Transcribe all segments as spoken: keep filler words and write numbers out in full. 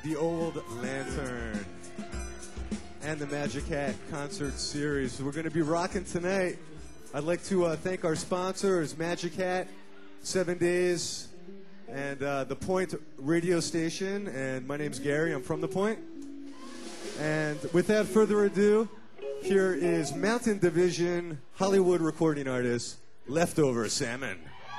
The Old Lantern and the Magic Hat concert series. We're going to be rocking tonight. I'd like to uh, thank our sponsors, Magic Hat, Seven Days, and uh, The Point radio station. And my name's Gary. I'm from The Point. And without further ado, here is Mountain Division Hollywood recording artist, Leftover Salmon.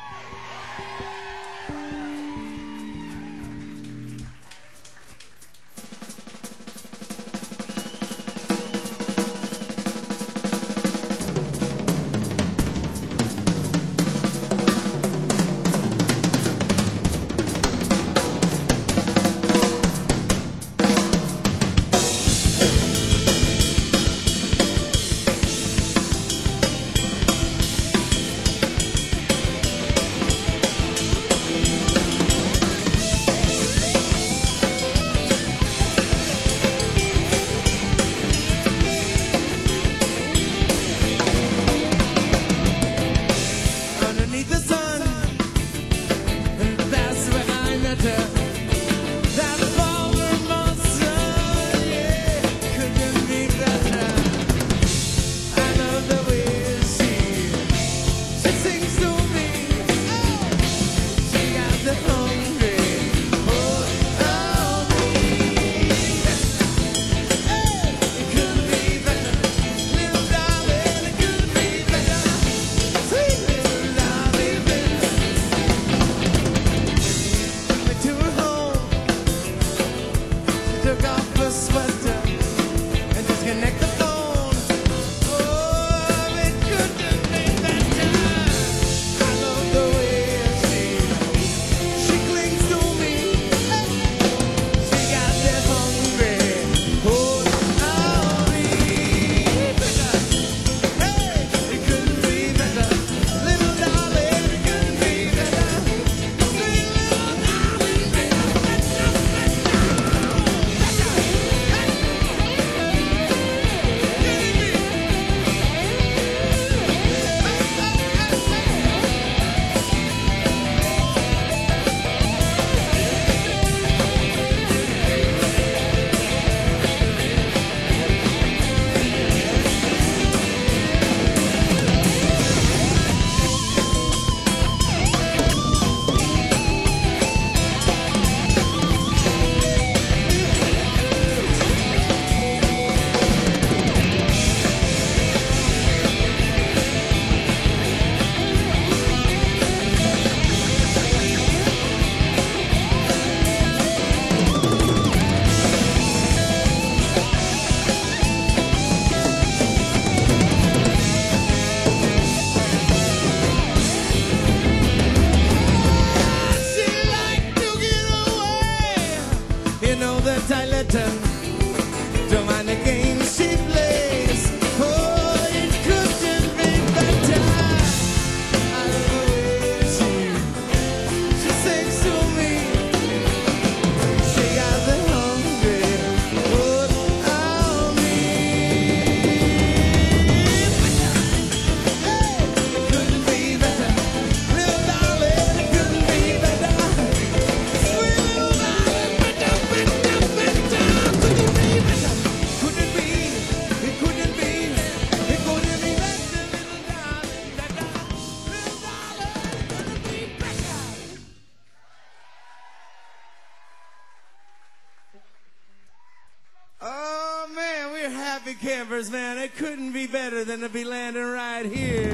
Man, it couldn't be better than to be landing right here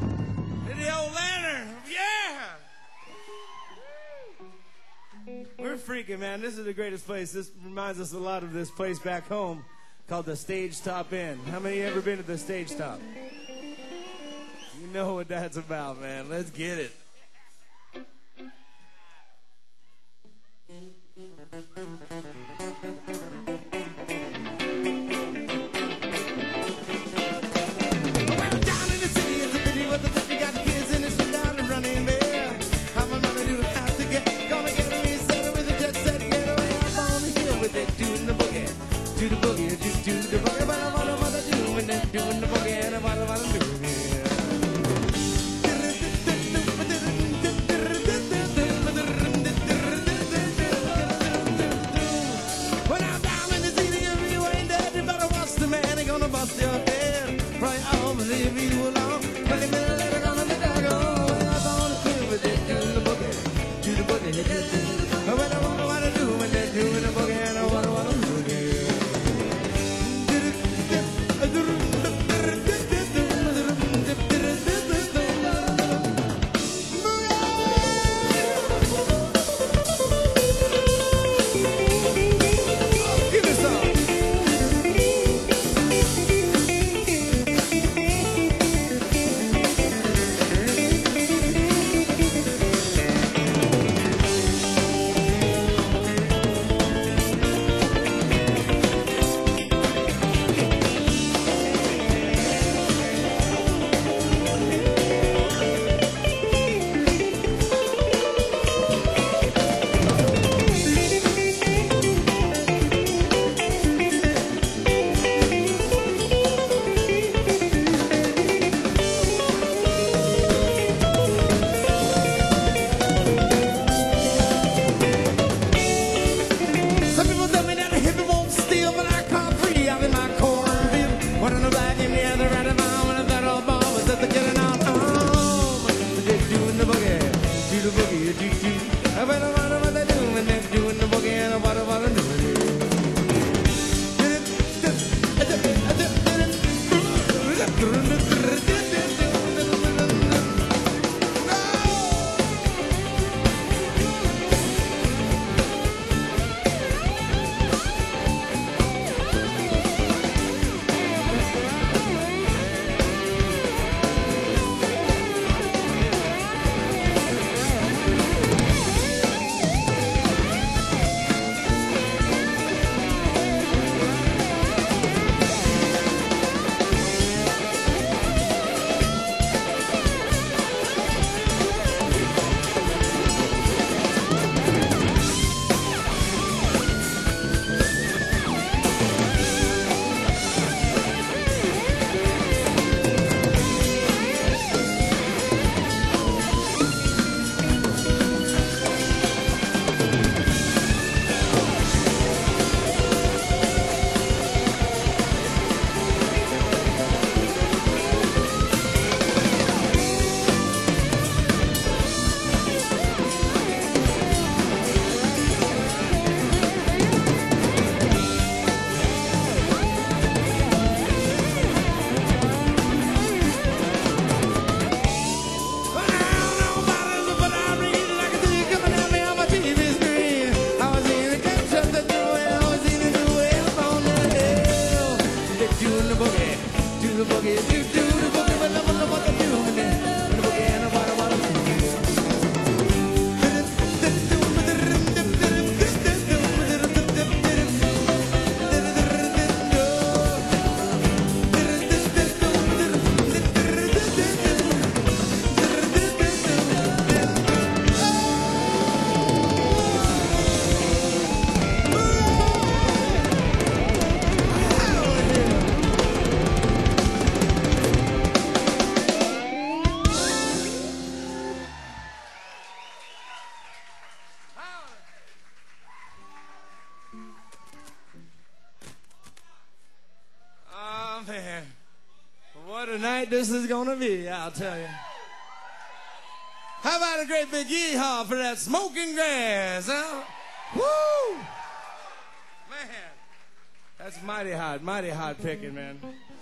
in the Old Lantern. Yeah! We're freaking, man. This is the greatest place. This reminds us a lot of this place back home called the Stage Top Inn. How many ever been to the Stage Top? You know what that's about, man. Let's get it. Do the boogie, do, do the boogie, but I wanna wanna do when they're doing the boogie, and I wanna wanna do it. what they do when they're doing the boogie and what what they're doing. This is gonna be, I'll tell you. How about a great big yeehaw for that smoking grass, huh? Woo! Man, that's mighty hot, mighty hot picking, man.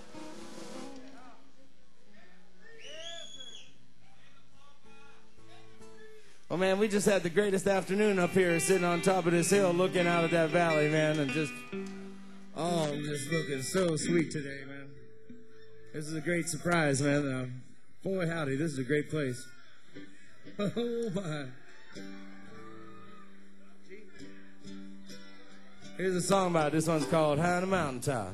Well, man, we just had the greatest afternoon up here sitting on top of this hill looking out at that valley, man, and just, oh, just looking so sweet today, man. This is a great surprise, man. Uh, boy, howdy, this is a great place. Oh, my. Here's a song about it. This one's called High on the Mountaintop.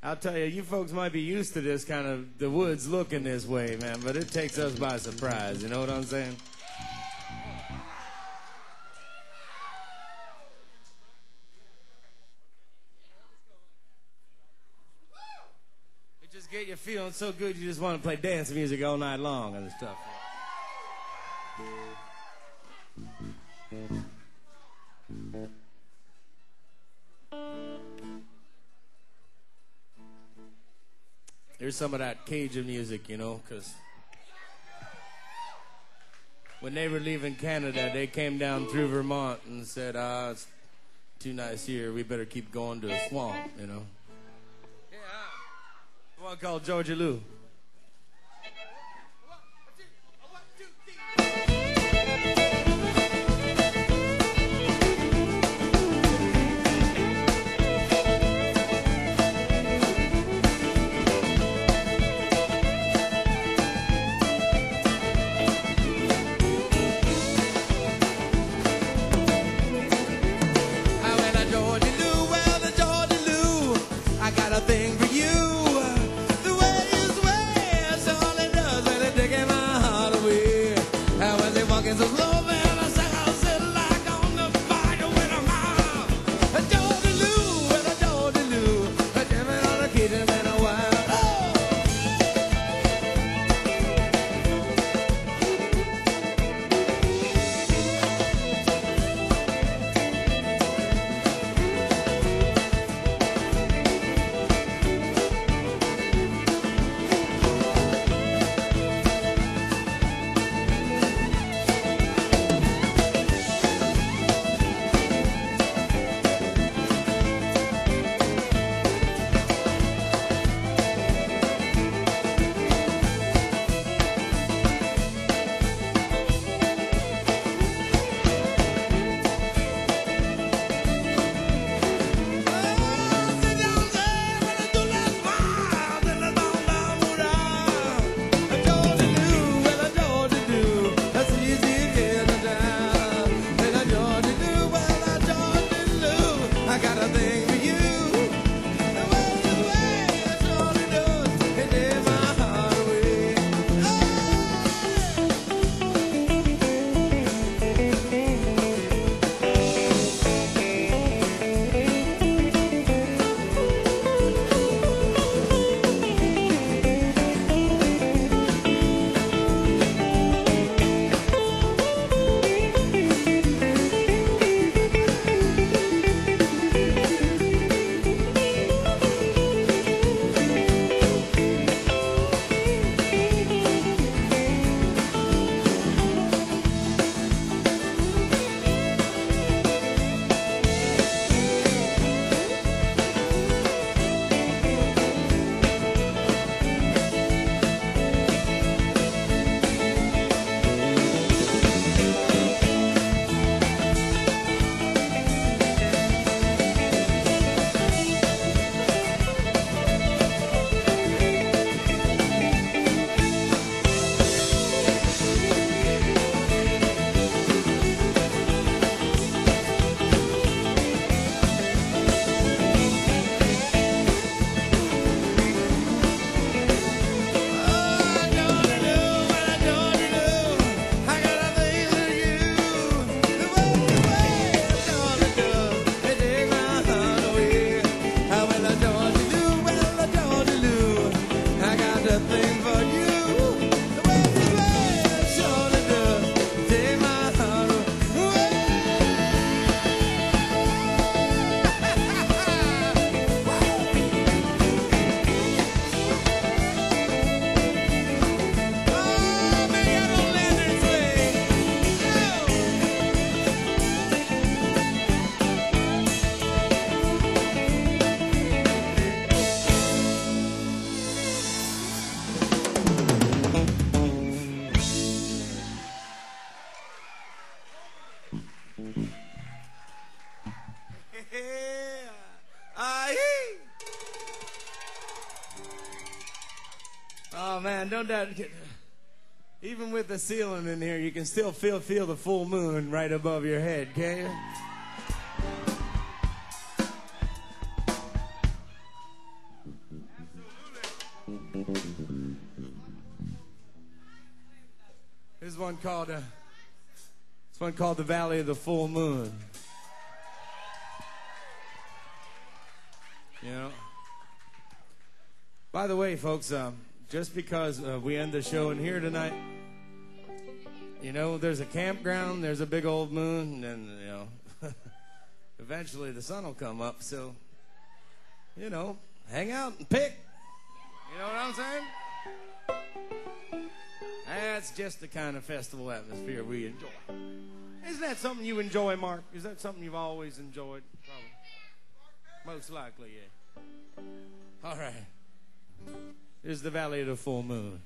I'll tell you, you folks might be used to this kind of, the woods looking this way, man, but it takes us by surprise, you know what I'm saying? It just get you feeling so good you just want to play dance music all night long and stuff. Here's some of that Cajun music, you know, because when they were leaving Canada, they came down through Vermont and said, ah, it's too nice here. We better keep going to the swamp, you know. Yeah. One called Georgia Lou. Oh man, don't that even with the ceiling in here, you can still feel feel the full moon right above your head, can't you? one called uh, this one called The Valley of the Full Moon. You know. By the way, folks, um, just because uh, we end the show in here tonight, you know, there's a campground, there's a big old moon, and you know, eventually the sun will come up. So, you know, hang out and pick. You know what I'm saying? That's just the kind of festival atmosphere we enjoy. Isn't that something you enjoy, Mark? Is that something you've always enjoyed? Probably. Most likely, yeah. All right. This is the Valley of the Full Moon.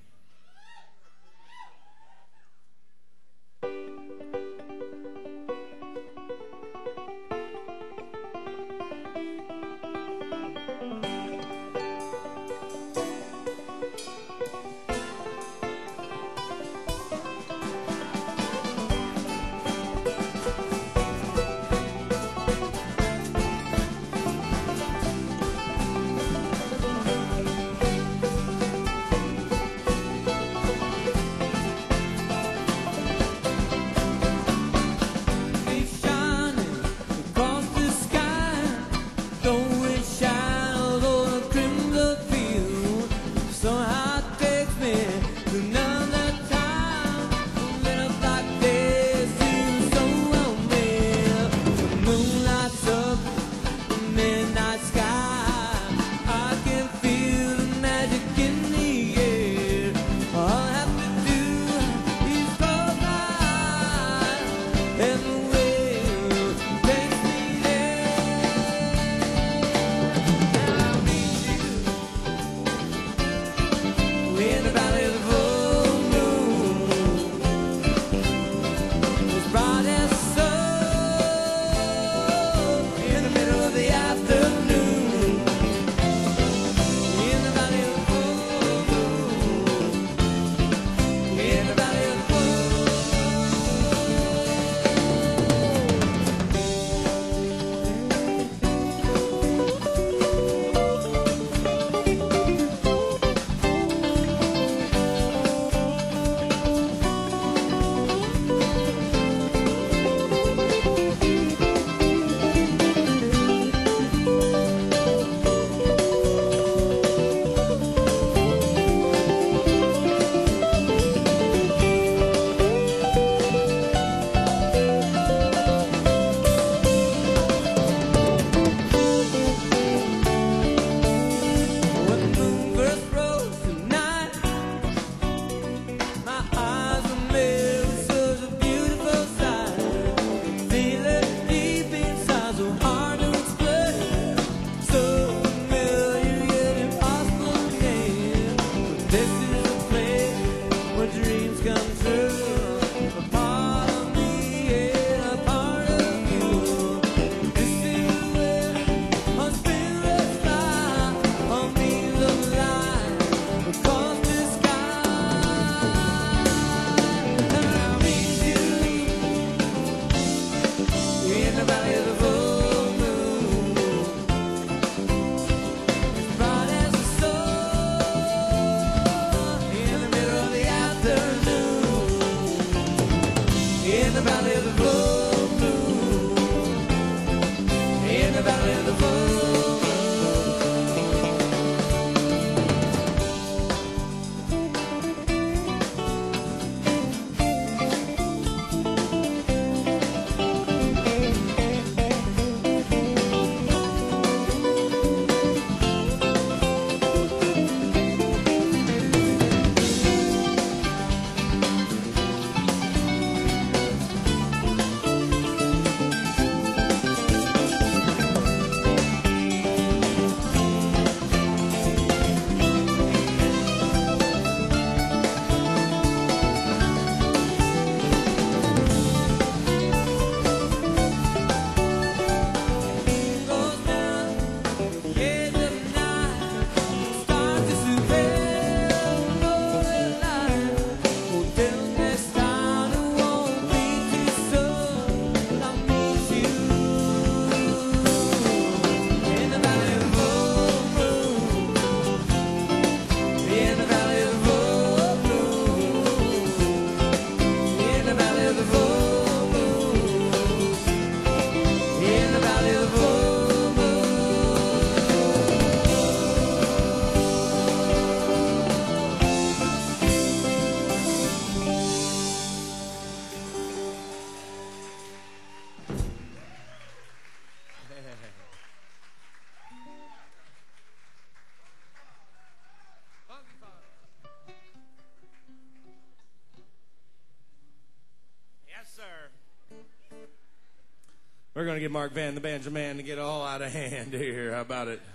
We're going to get Mark Van, the banjo man, to get all out of hand here. How about it?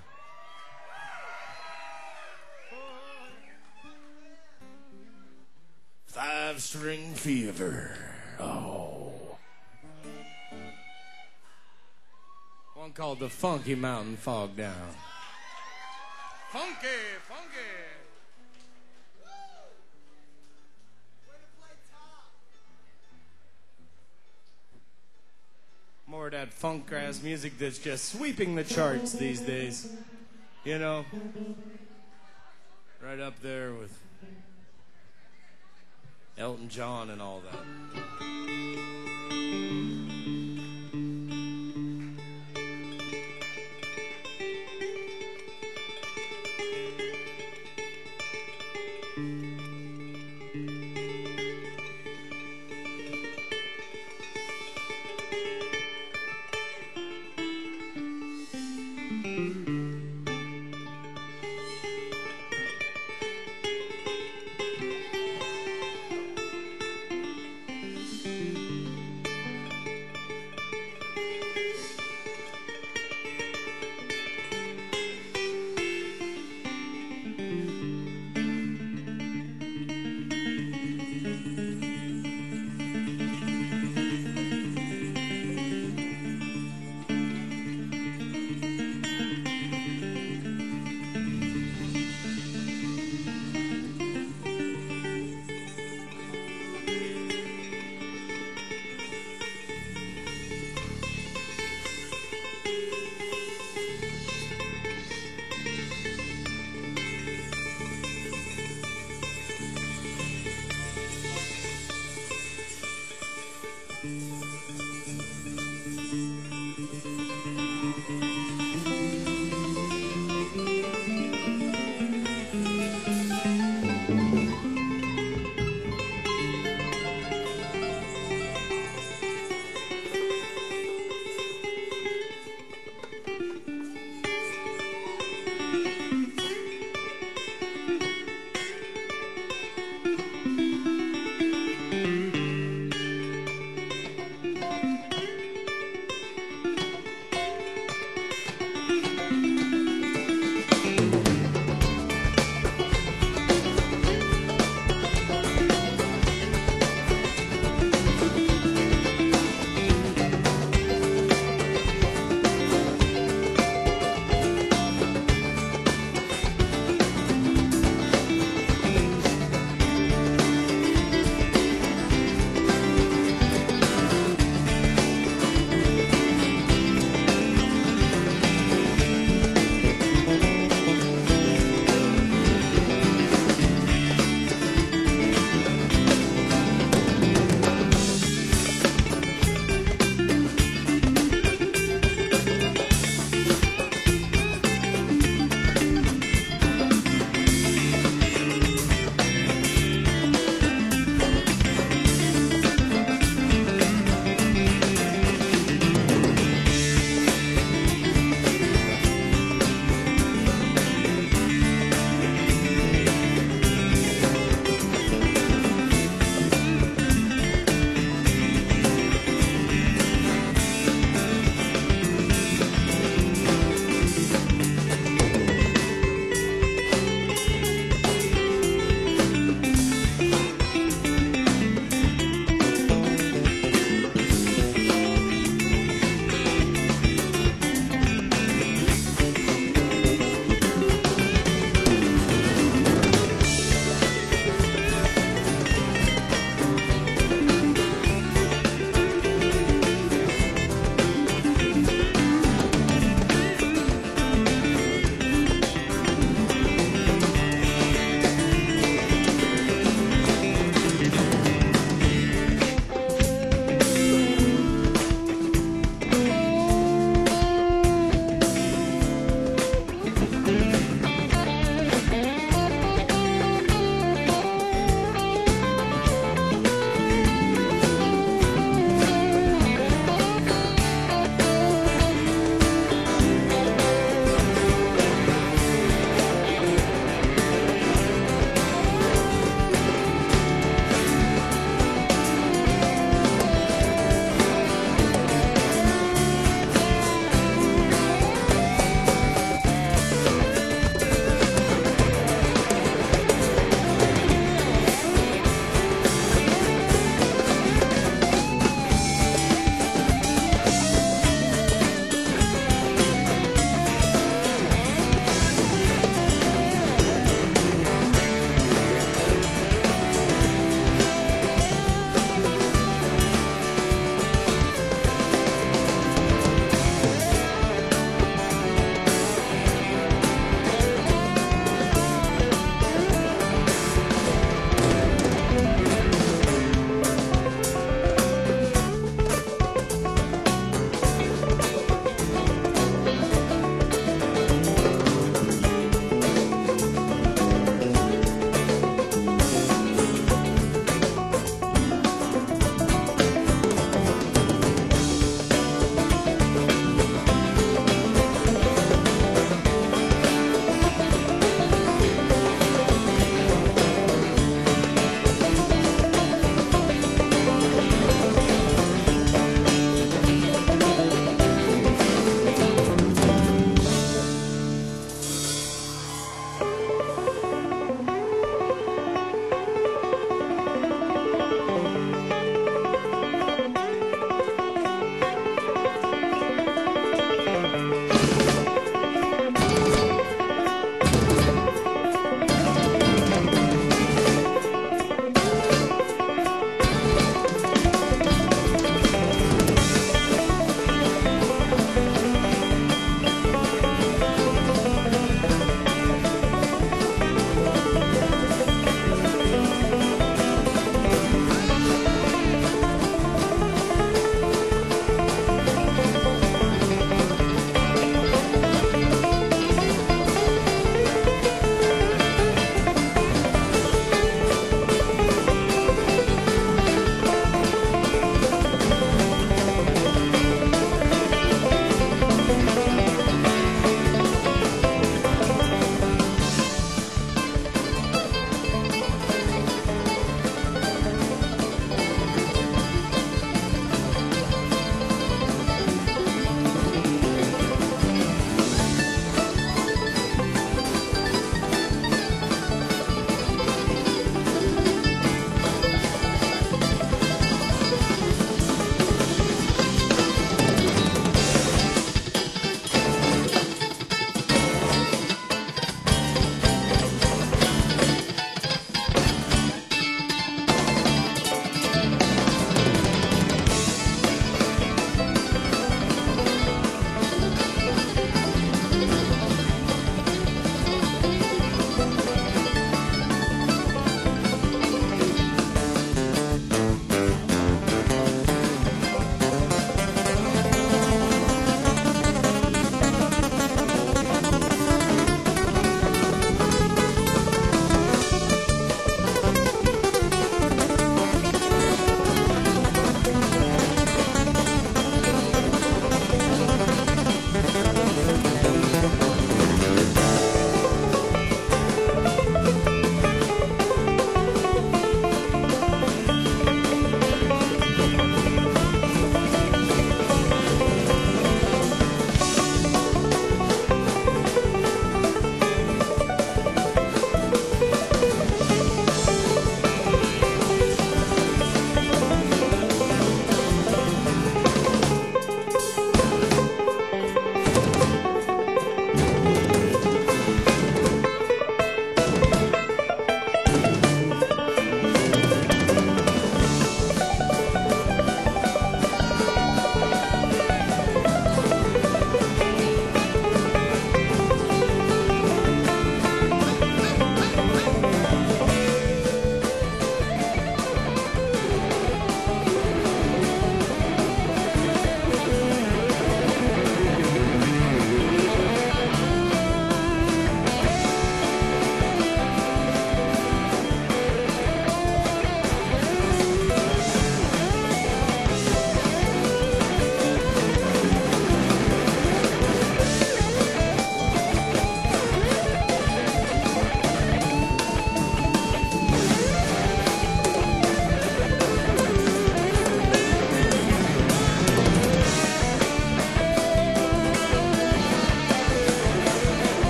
Five String Fever. Oh. One called the Funky Mountain Fog Down. Funky, funky. More of that funk grass music that's just sweeping the charts these days. You know? Right up there with Elton John and all that.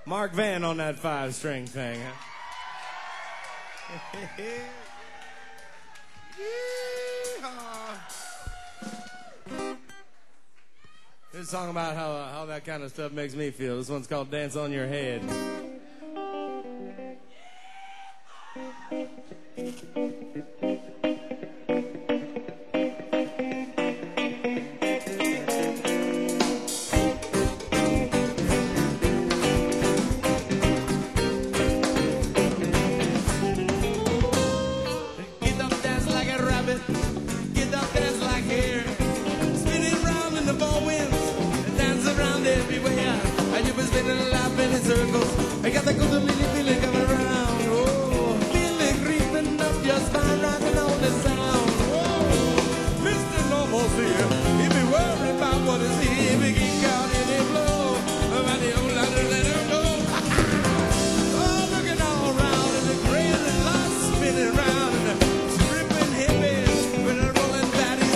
Mark Van on that five-string thing. Huh? This is a song about how uh, how that kind of stuff makes me feel. This one's called "Dance on Your Head." I got that good little feeling coming around. Oh, feeling creeping up your spine, rocking on the sound. Oh, Mister Normalcy, he be worried about what is here. He get caught in a blow. About the old ladder, let him go. Oh, looking all around and the crazy lights spinning round and the tripping hippies with the rolling baddies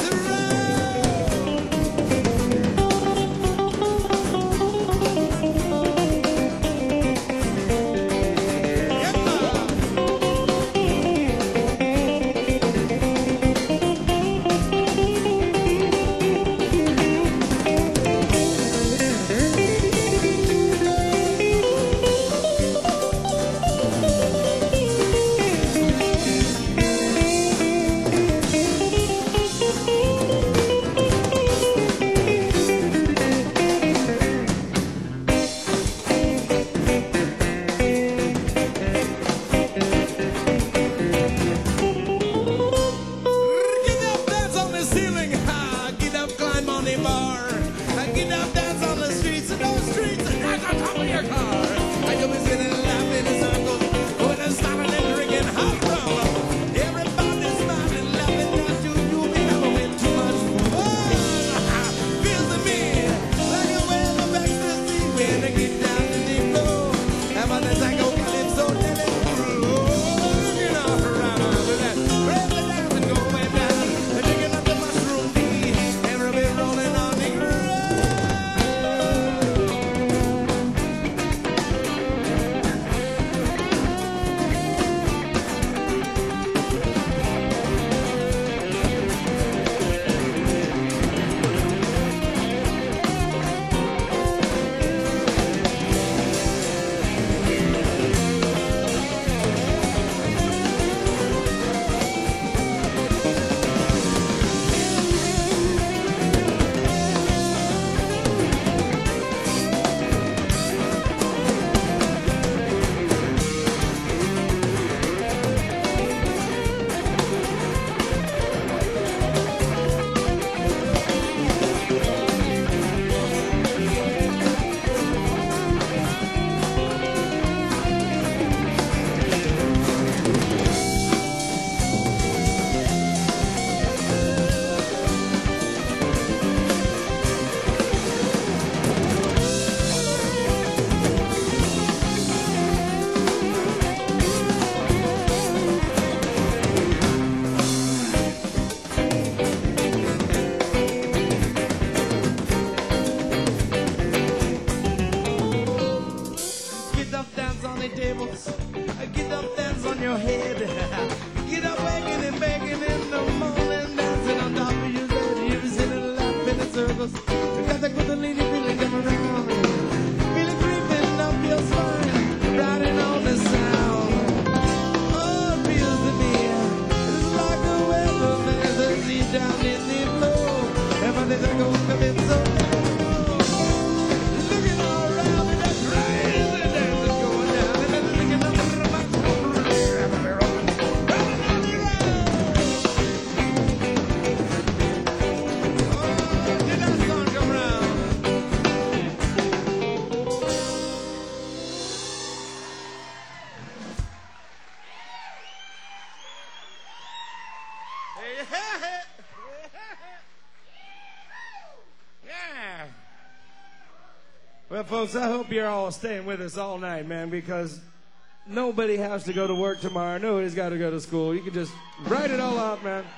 Well, folks, I hope you're all staying with us all night, man, because nobody has to go to work tomorrow. Nobody's got to go to school. You can just write it all out, man.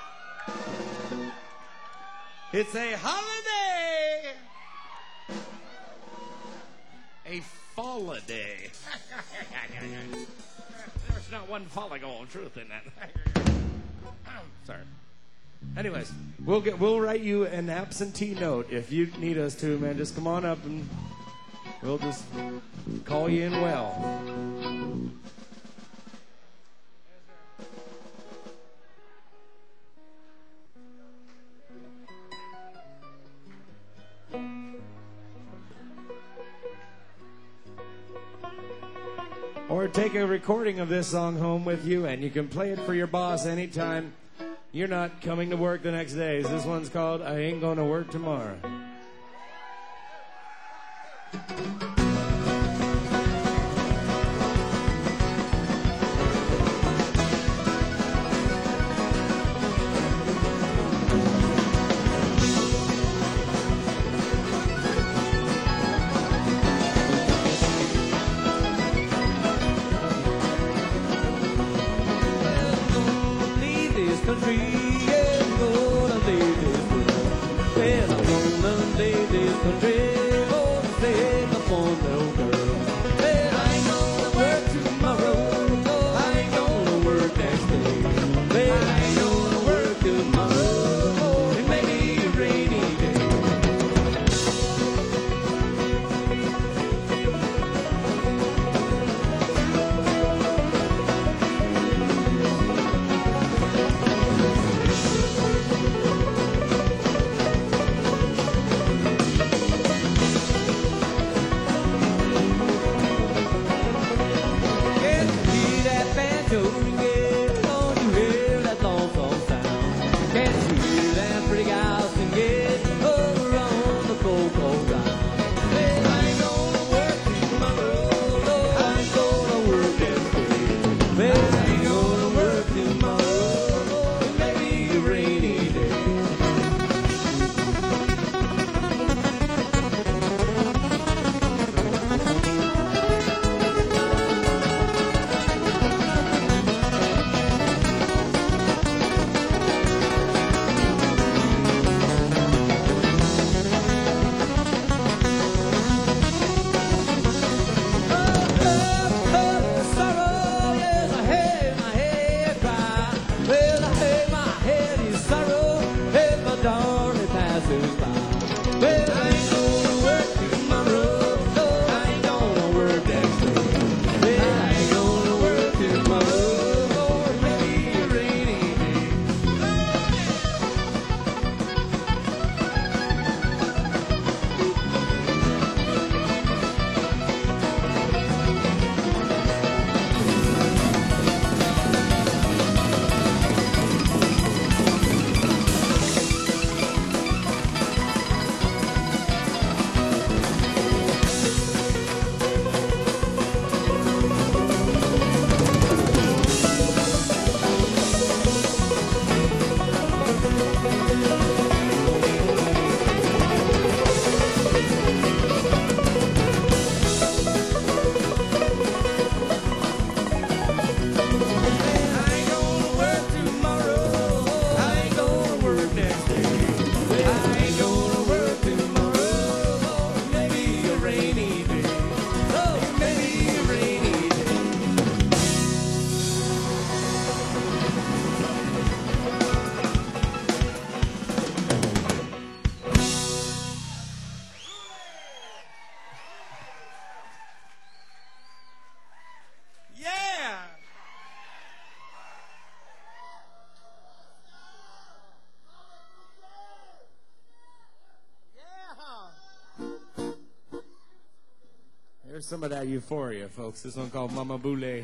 It's a holiday. A fall. holiday. There's not one polygon of truth in that. Sorry. Anyways, we'll get we'll write you an absentee note if you need us to, man. Just come on up and we'll just call you in well. Or take a recording of this song home with you, and you can play it for your boss anytime you're not coming to work the next day. This one's called I Ain't Gonna Work Tomorrow. Country, yeah, I'm gonna leave this world. Well, I'm gonna leave this country, gonna save my poor little girl. Well, I ain't gonna work tomorrow, no, I ain't gonna work next day. Well, I ain't gonna work tomorrow, no, it may be a rainy day. There's some of that euphoria, folks. This one called Mama Boule.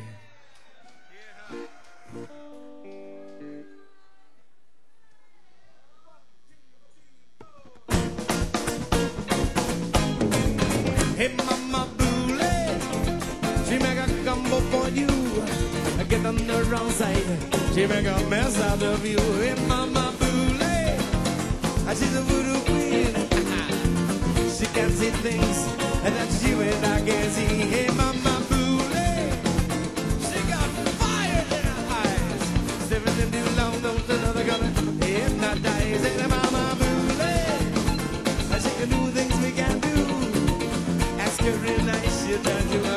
Hey, Mama Boule, she make a gumbo for you. I get on the wrong side, she make a mess out of you. Hey, Mama Boule, she's a voodoo queen. She can see things that you and I can't see. Hey, Mama Boule, she got fire in her eyes. Stepping them too long, don't another gonna hypnotize. Hey, Mama Boule, she can do things we can't do. Ask her real nice, she'll tell you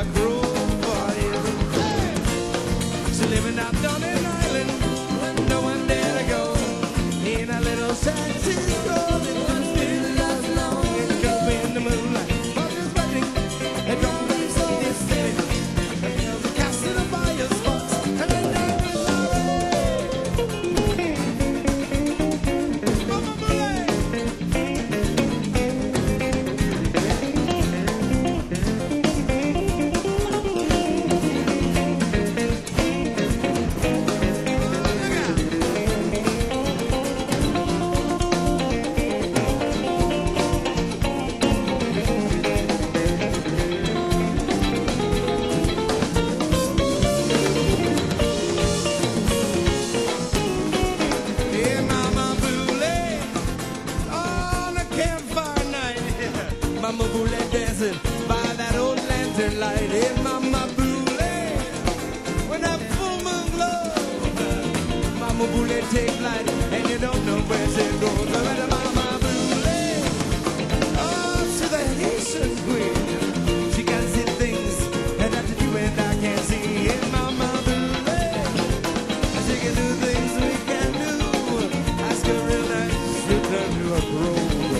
Mama Boule dancing by that old lantern light. Hey, Mama Boule, when that full moon glows, Mama Boule take flight, and you don't know where she goes. But Mama Boule, oh, to the Haitian queen, she can see things and that you and I can't see. Hey, Mama Boule, she can do things we can't do. Ask her real nice, she'll turn to a pro.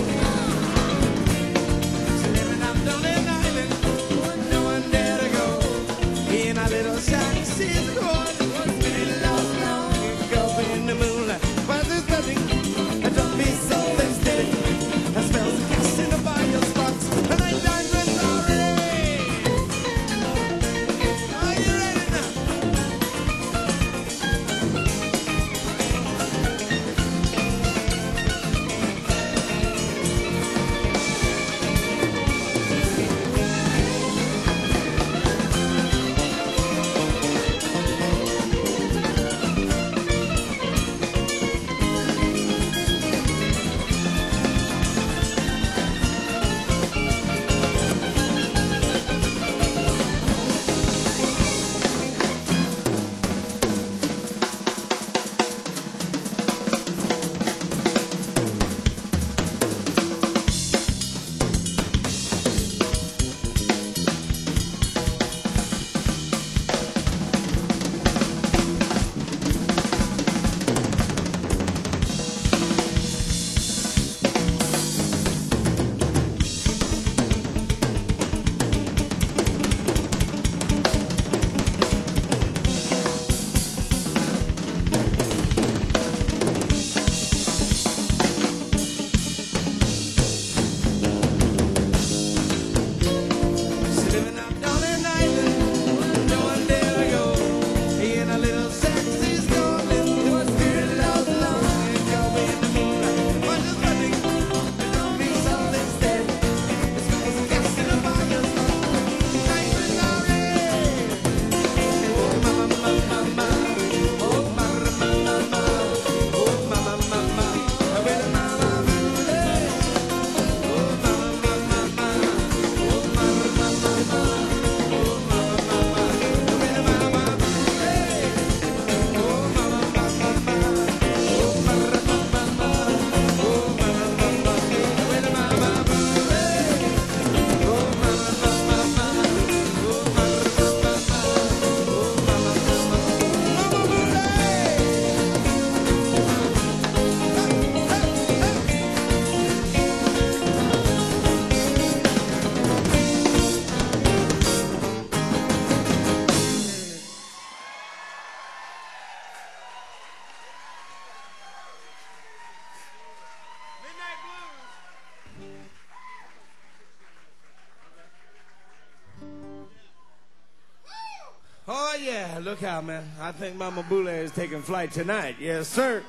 Oh, yeah, look out, man. I think Mama Boule is taking flight tonight. Yes, sir.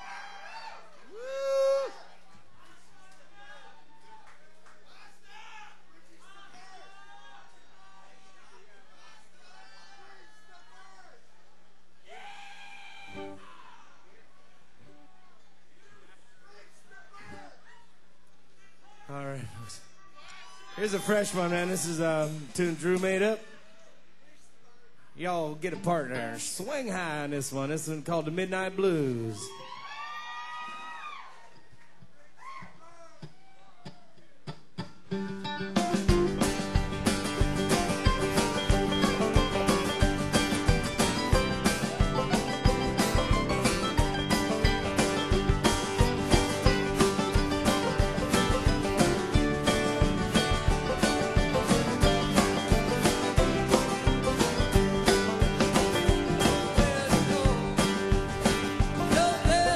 Woo. All right. Here's a fresh one, man. This is a tune Drew made up. Y'all get a partner. Swing high on this one. This one called the Midnight Blues. Don't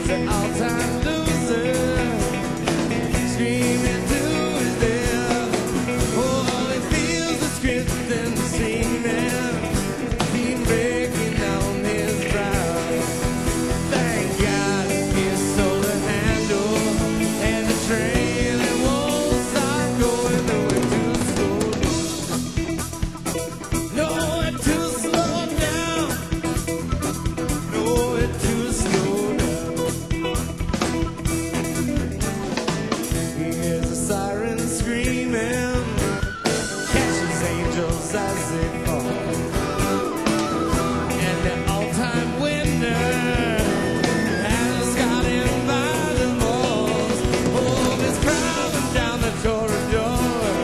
the all-time loser, screaming to his death. Oh, all he feels is script and seeming, steam breaking on his brow. Thank God he sold the handle and the train that won't stop going nowhere too slow. Nowhere too slow now. Nowhere too slow now. He hears a siren screaming, catches angels as they fall. And the all-time winner has got him by the balls. Oh, he's crawling down the corridor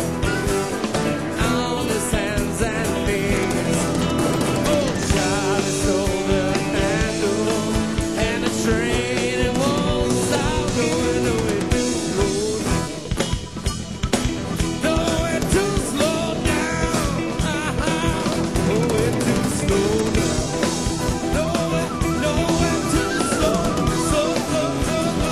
on his hands and knees. Oh, Charlie stole the handle and the train, it won't stop going away too slow. Nowhere too slow now. Uh-huh. Nowhere too slow now. Nowhere, nowhere too slow. So, so, so, so.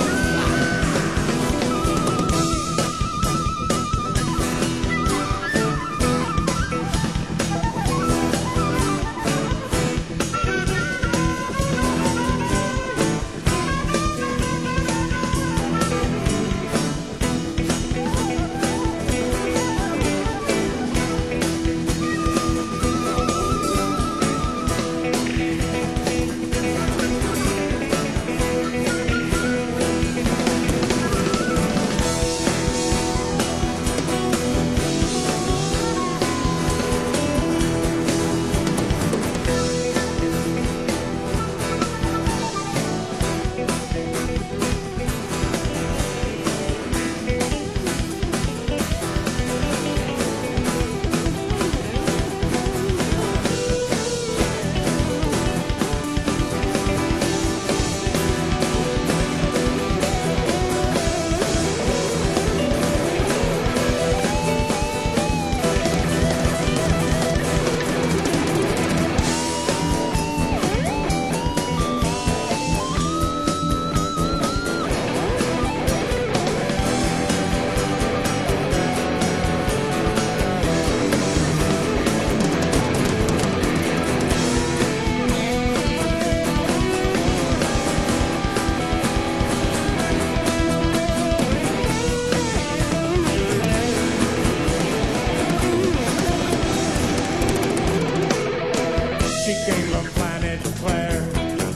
She came from planet Claire.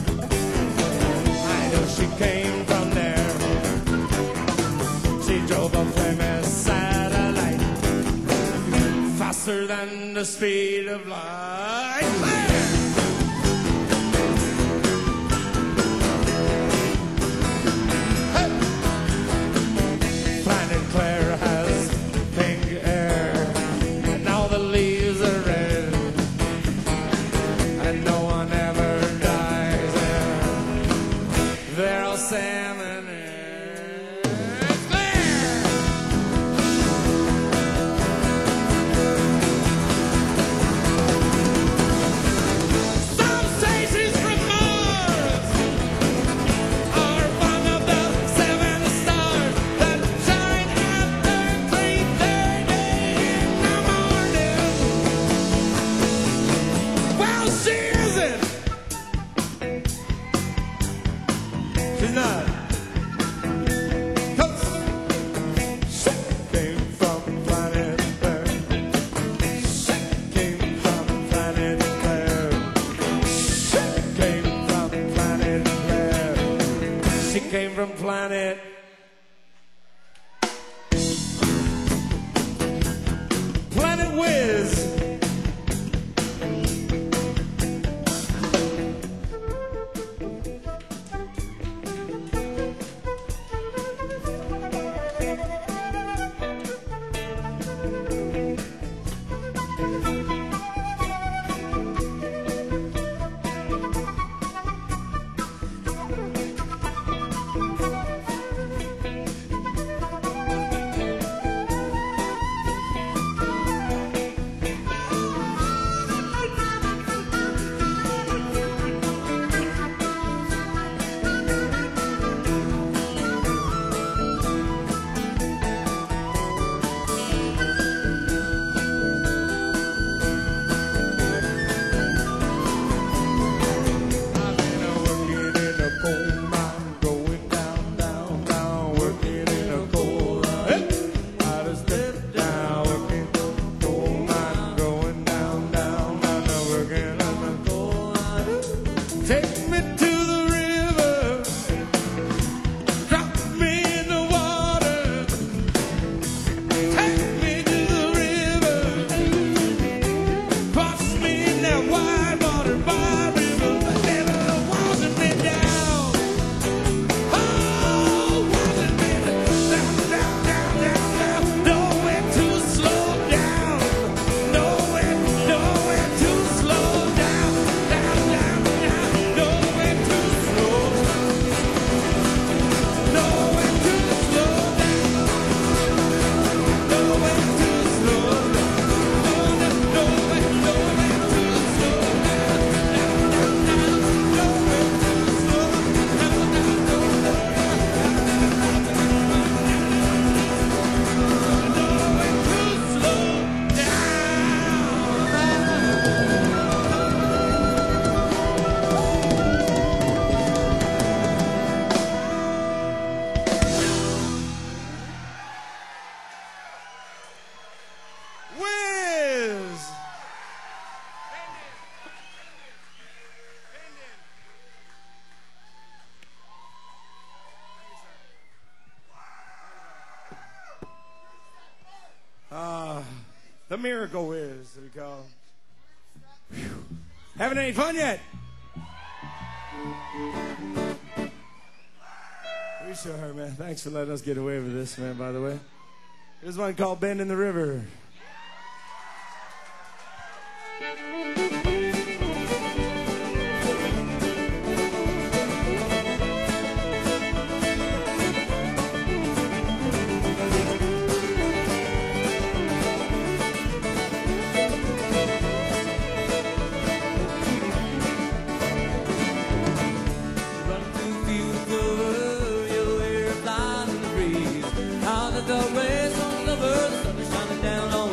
I know she came from there. She drove a famous satellite faster than the speed of light. Hey! Planet Claire has pink air, and all the leaves are red. And no one ever dies there. They're all salmon and clear. Some say she's from Mars, or one of the seven stars that shine at three thirty in the morning. Well, she isn't. She's not. 'Cause she came from planet Earth. She came from planet Earth. She came from planet Earth. She came from planet. Planet Whiz. coal mine, going down, down, down, working in a coal mine. I just step down, working coal mine, going down, down, down, down, working in a coal mine. Take me to the river, drop me in the water. Take me to the river, cross me in that wide water, wide river, never washing me down. Oh, washing me down, down, down, down, down. Nowhere to slow down, nowhere, nowhere to slow down, down, down, down. Nowhere to slow down, nowhere to slow down, nowhere to slow down, nowhere, nowhere, nowhere to slow down, down, down, down. Nowhere to slow down, down, Whiz! Ah, the Miracle Whiz, we call. Whew. Having any fun yet? We sure are, man. Thanks for letting us get away with this, man, by the way. Here's one called Bend in the River. Running through fields of cover, your hair flying in the breeze. How the dog race on the bird, the sun is shining down on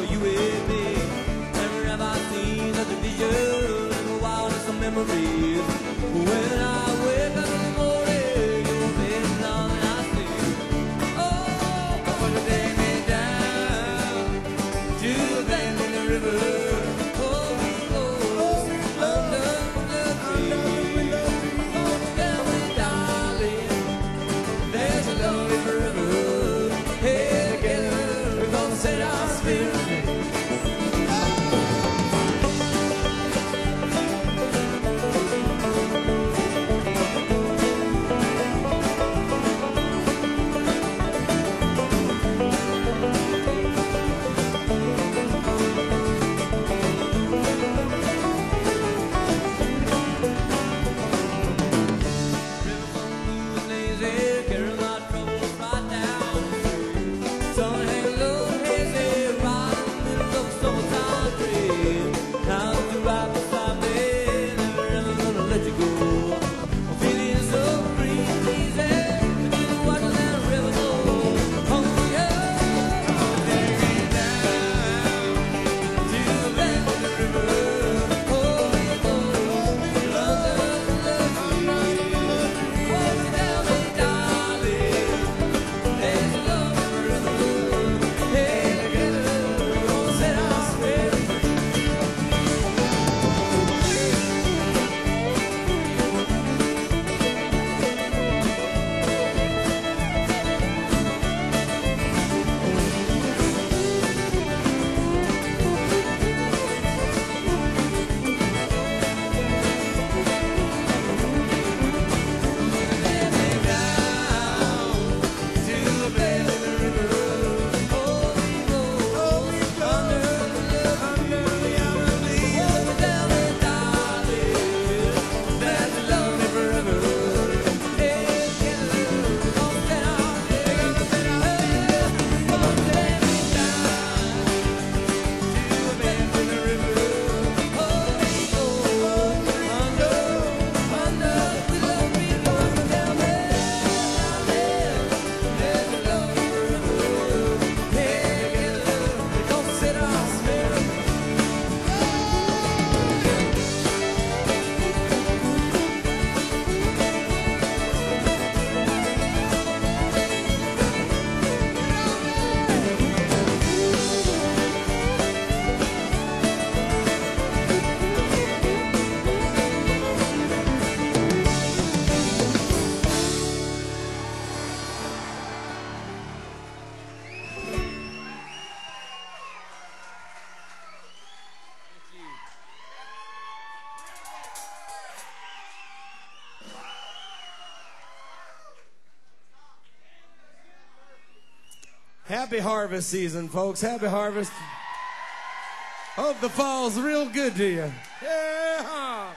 Happy harvest season, folks. Happy harvest. Hope the fall's real good to you. Yeah.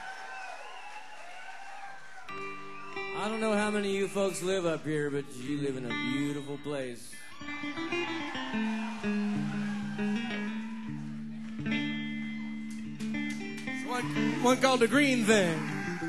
I don't know how many of you folks live up here, but you live in a beautiful place. It's one, one called the Green Thing.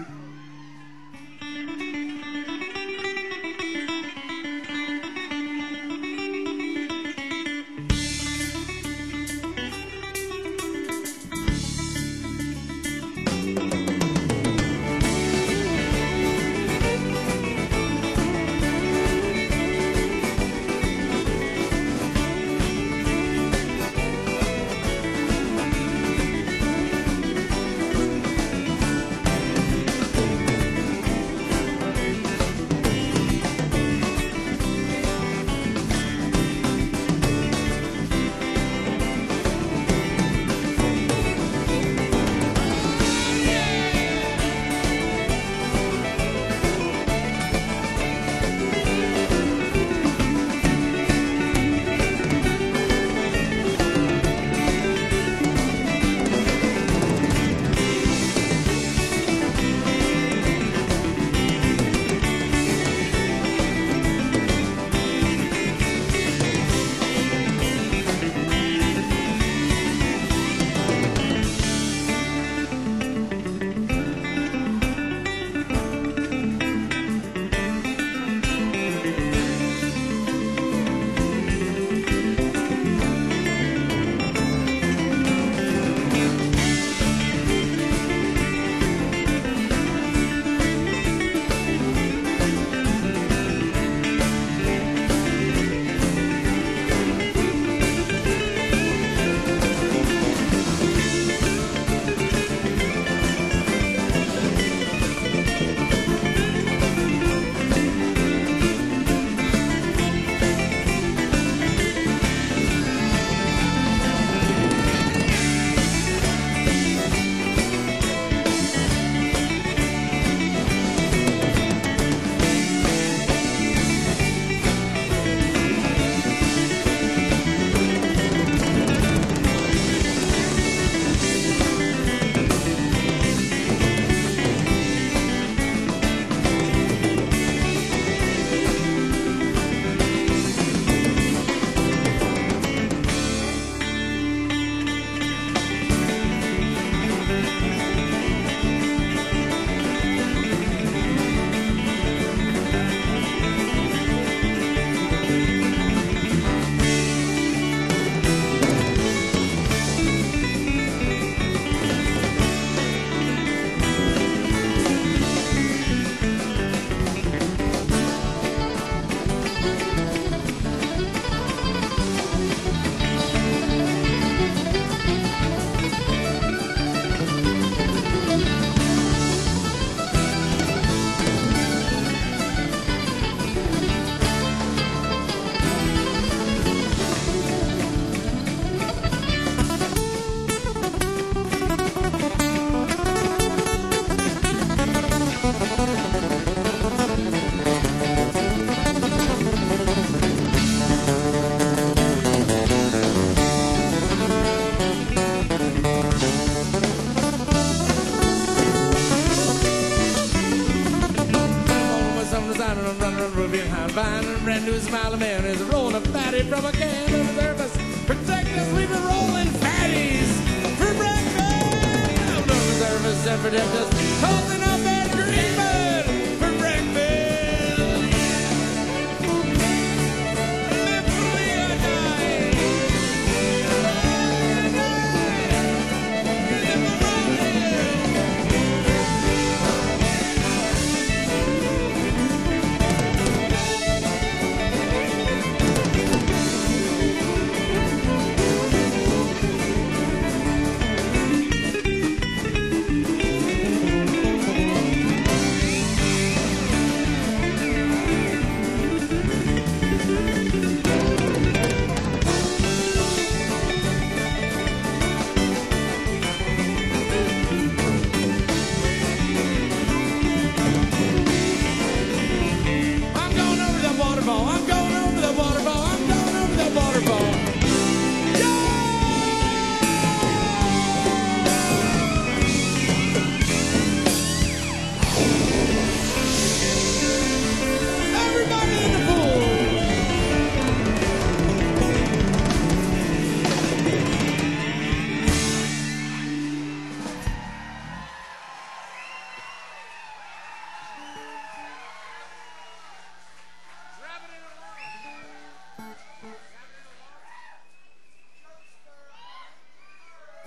brand new smile of man is rolling a fatty from a can of the surface. Protect us, we've been rolling fatties for breakfast. Down on the surface and protect us, holding up that green bud for breakfast. Live for me a night.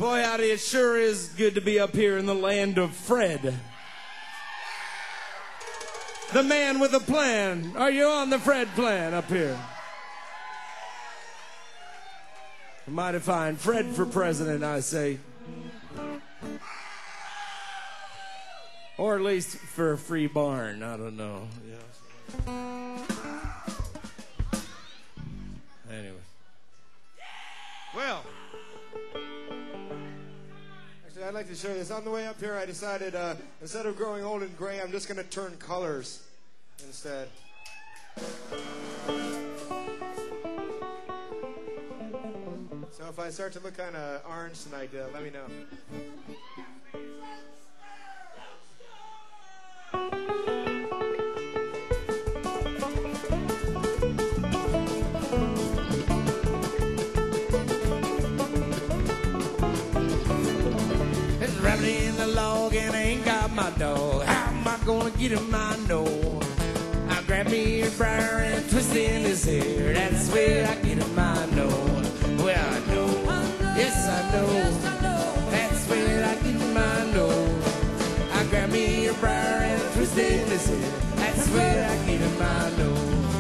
Boy, howdy, it sure is good to be up here in the land of Fred. The man with a plan. Are you on the Fred plan up here? Mighty fine. Fred for president, I say. Or at least for a free barn. I don't know. Yeah. Anyway. Well, actually, I'd like to show you this. On the way up here, I decided uh, instead of growing old and gray, I'm just going to turn colors instead. So if I start to look kind of orange tonight, uh, let me know. There's a rabbit in the log and I ain't got my dog. How am I gonna get him? I know. I grab me a briar and twist in his hair. That's where I get him. I know. Well, I know. Yes, I know. That's where I get him. I know. I grab me a briar and twist in his hair. That's where I get him. I know.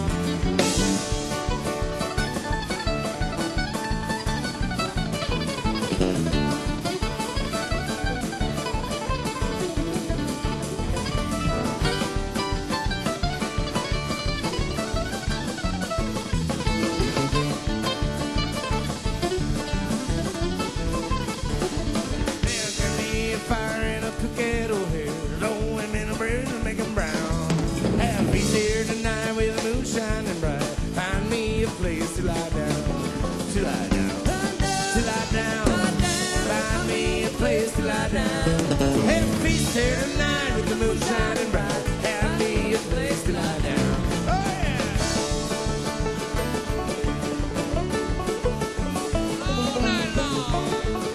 Shining bright, have me a place to lie down. Oh yeah! All night long.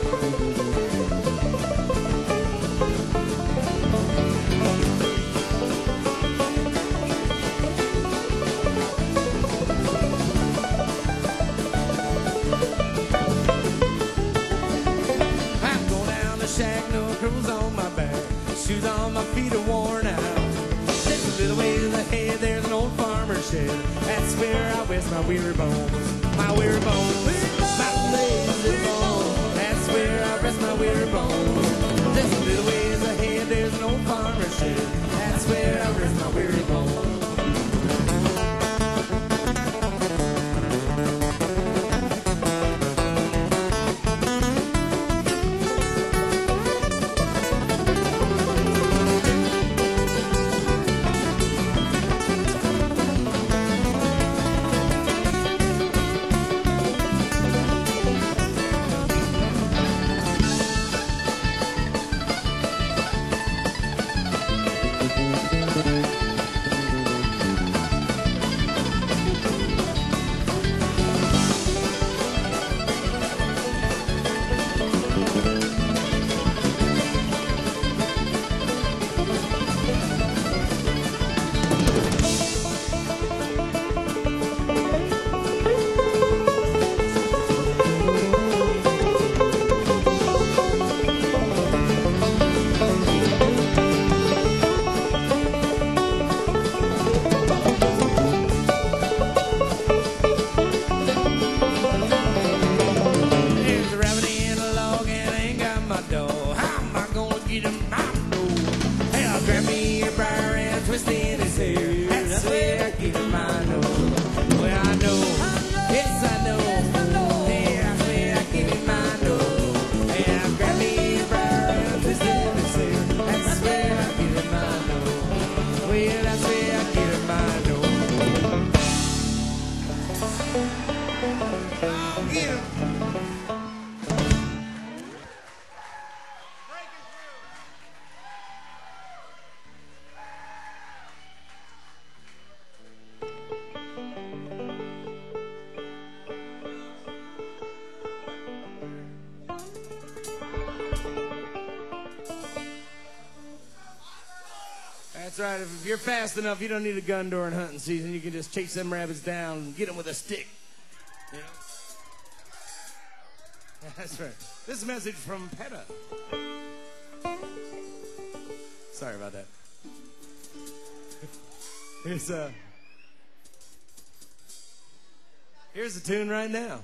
I'm going down the shack, no clothes on my back, shoes on my feet are worn out. There's a little ways ahead, there's an old farmer's shed. That's where I rest my weary bones. My weary bones, my lazy bones. That's where I rest my weary bones. There's a little ways ahead, there's an old farmer's shed. That's where I rest my weary bones. That's right. If you're fast enough, you don't need a gun during hunting season. You can just chase them rabbits down and get them with a stick. You know? That's right. This is a message from PETA. Sorry about that. Here's a here's a tune right now.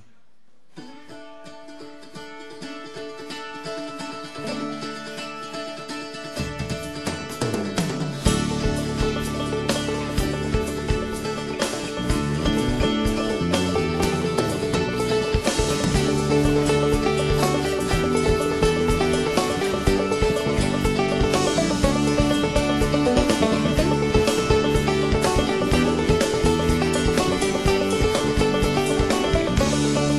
Thank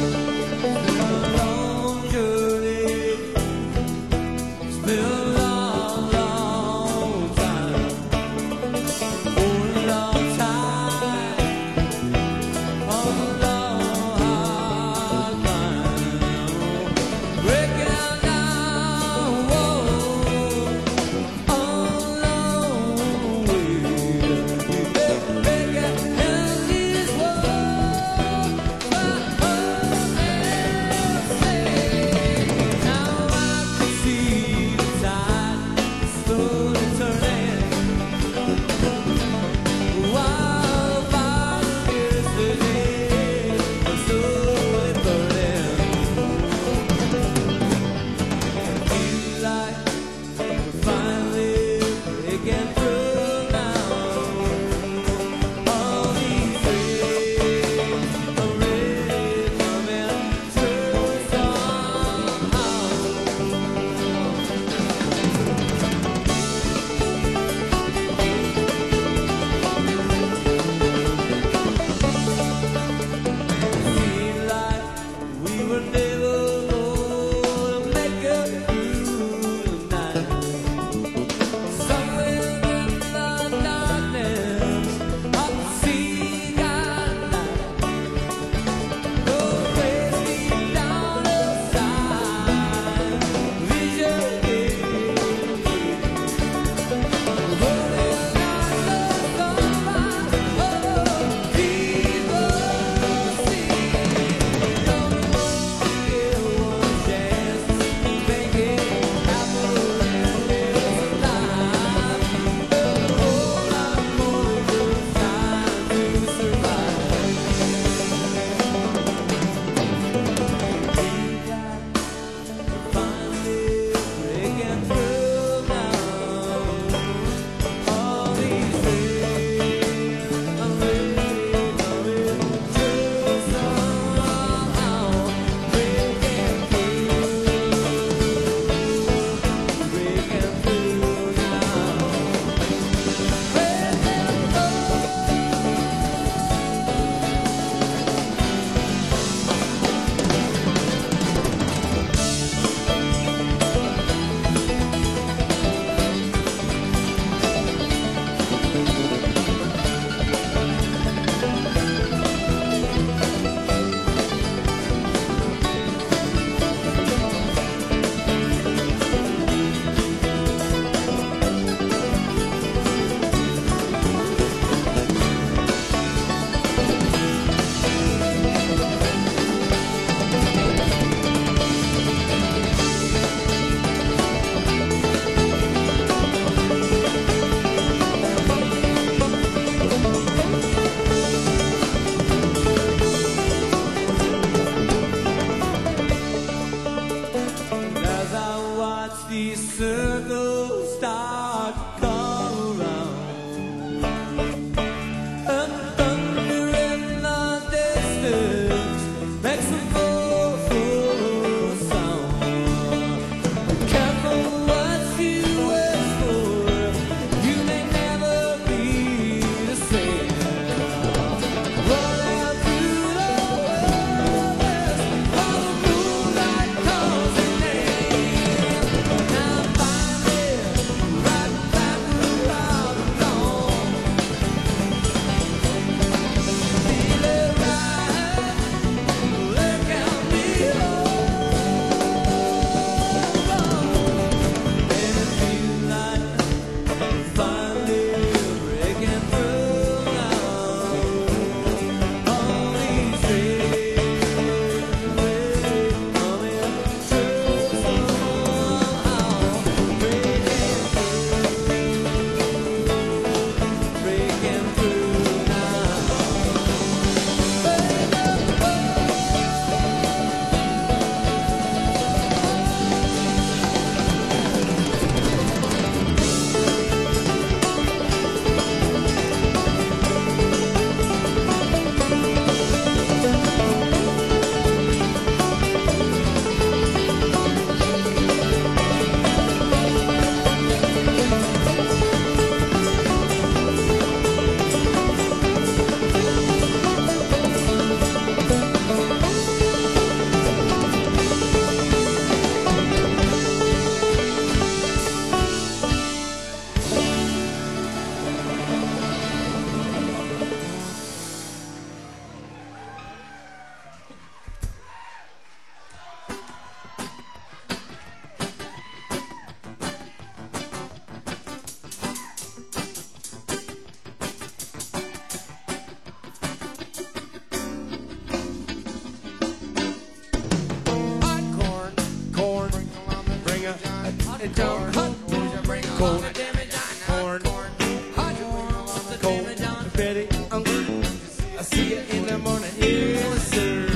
the morning. Yes, sir.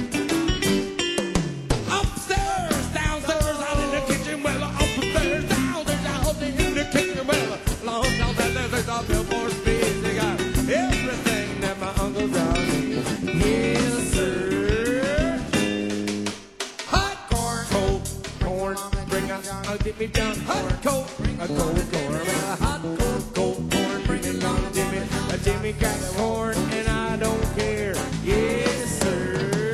Upstairs, downstairs, out in the kitchen. Well, upstairs, downstairs, out in the kitchen. Well, long down there, there's a bill for speed. They got everything that my Uncle John needs. Yes, sir. Hot corn, cold corn, bring us, I'll dip me down. Hot cold, a cold corn, a hot cold, cold corn, bring it down, Jimmy. A Jimmy got corn, and I don't care. Yes, sir.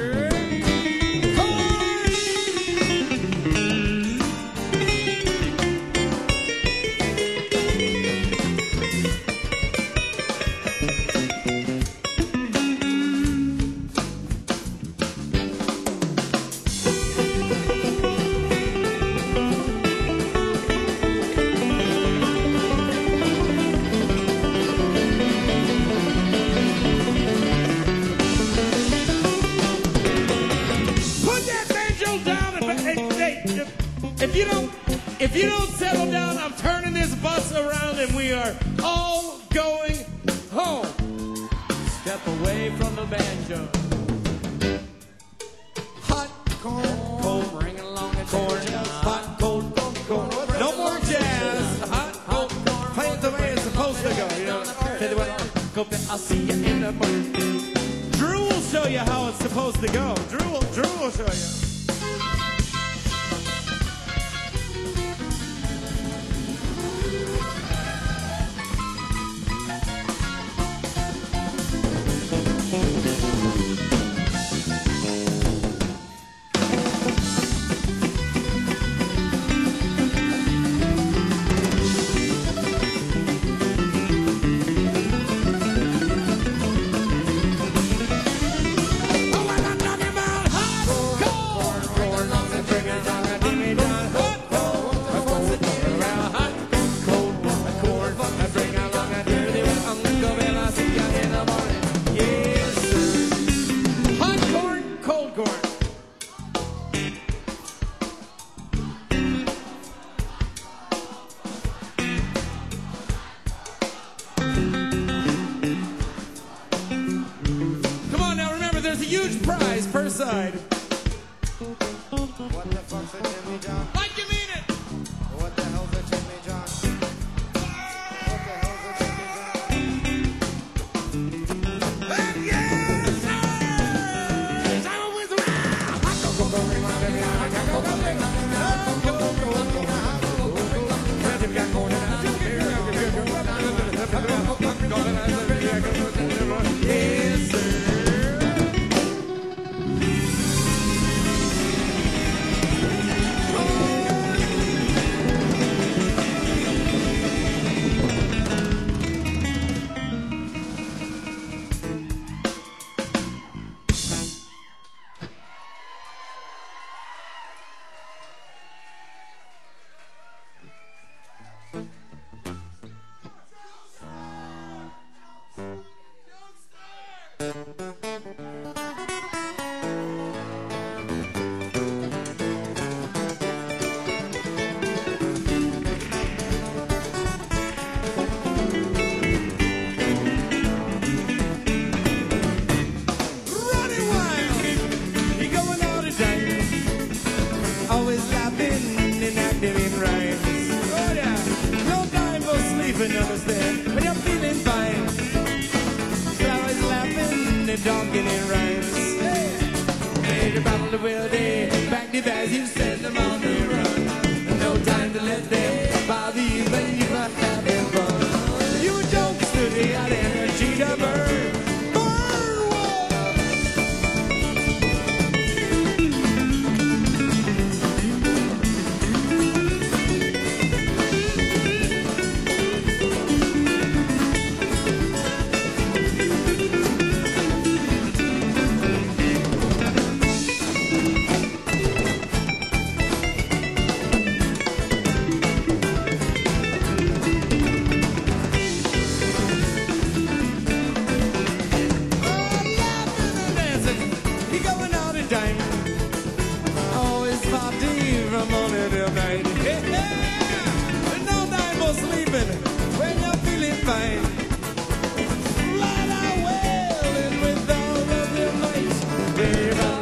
Put that banjo down and hey, hey, if, if you don't if you don't settle down, I'm turning this bus around and we are all going home. Step away from the banjo. Hot corn, cold, bring along the corn. Hot, cold, cold, cold. No more jazz. Hot, cold, play it the way it's supposed to go. You know, play the way. Go, I'll see you in the morning. Drew will show you how it's supposed to go. Drew will, Drew will show you. Oh, what I'm talking about, hot, cold, corn, bring it down, bring me down, hot, cold, hot, cold, corn, bring along a dirty one, Uncle Bill, I'll see you in the morning. Yes, sir. Hot corn, cold corn. Come on now, remember there's a huge prize per side. What the fuck's a Jimmy John? Like you mean it. What the hell's a Jimmy John? What the hell's a Jimmy John? Yes, sir. I'm always around. Yes, sir. Running wild, he going out at night, always laughing and acting in rhymes. Oh yeah, no time for sleeping, understand? When you're feeling fine, he's always laughing and talking in rhymes. Hey, the battle of will day, back the bags you send them on the run. No time to let them bother you when you are having fun. You jokes to the hot energy to burn. Burn one.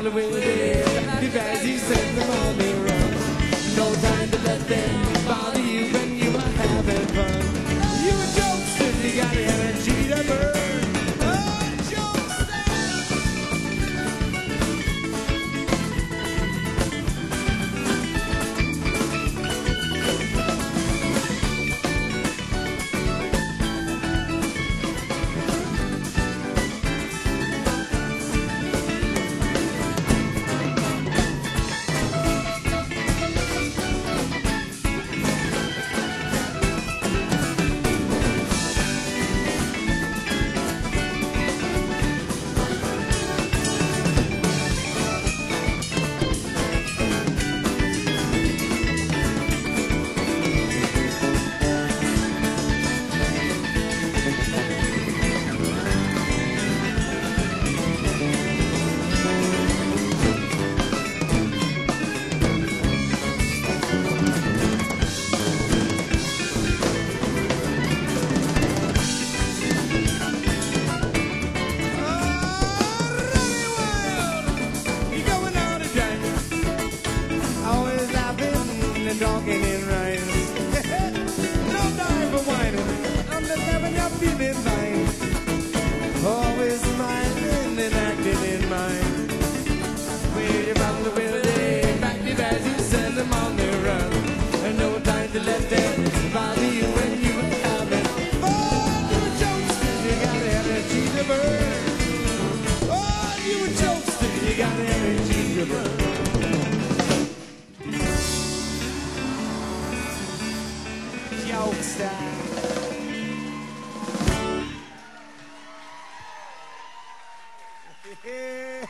the way they if as you set them on the run. No time to let them bother you when you are having fun. You a jokester, you got energy to burn. Oh, jokester! Talking in rhymes. No time for whining. I'm just having your feeling fine. Always smiling and acting in mind. Way around the building, back to as you send them on their run. And no time to let them bother you when you have it. Oh, you a jokester, you got energy to burn. Oh, you a jokester, you got energy to burn. Jokester. Yeah.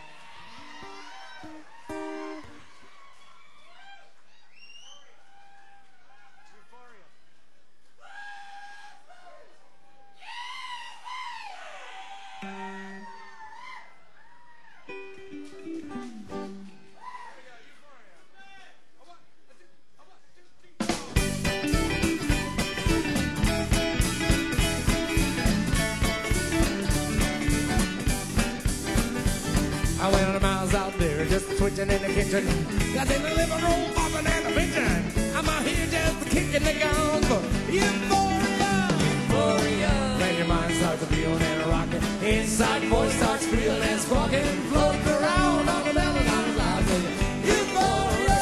I went on the miles out there, just twitching in the kitchen. Got in the living room, popping and a bitchin'. I'm out here just kicking the guns for euphoria. Euphoria. Then your mind starts to feel and rocking. Inside voice starts squealing and squawking. Floating around on the melon on the clouds. Euphoria.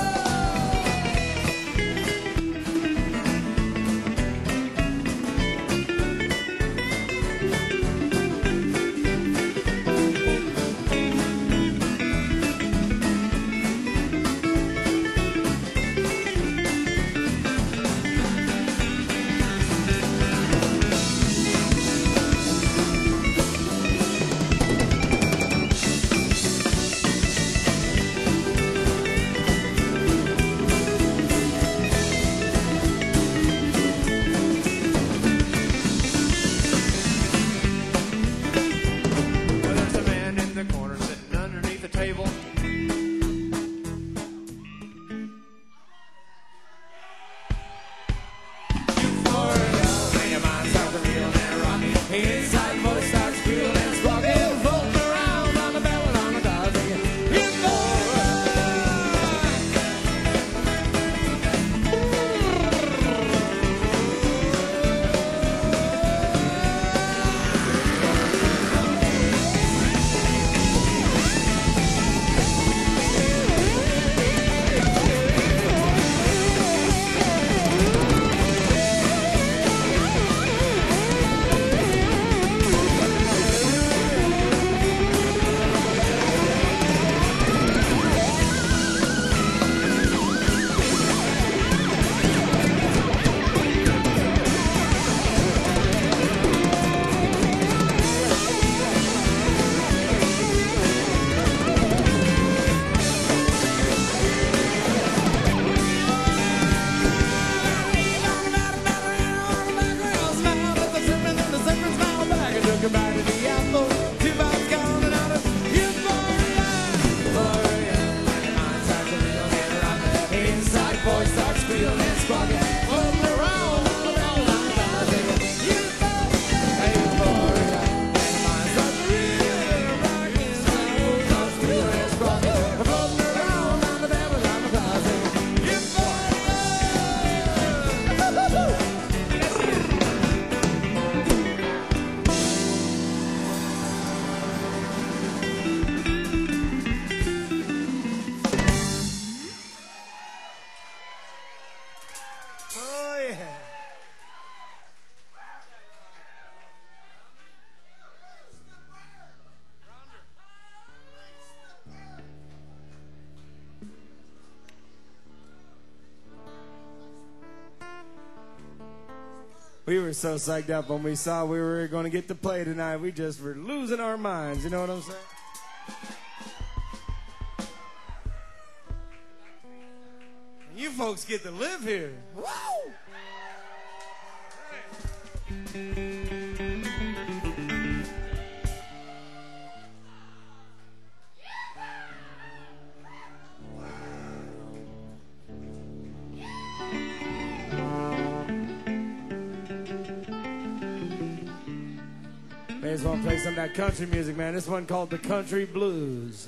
Cross We were so psyched up when we saw we were going to get to play tonight. We just were losing our minds. You know what I'm saying? You folks get to live here. Woo! May as well play some of that country music, man. This one called the Country Blues.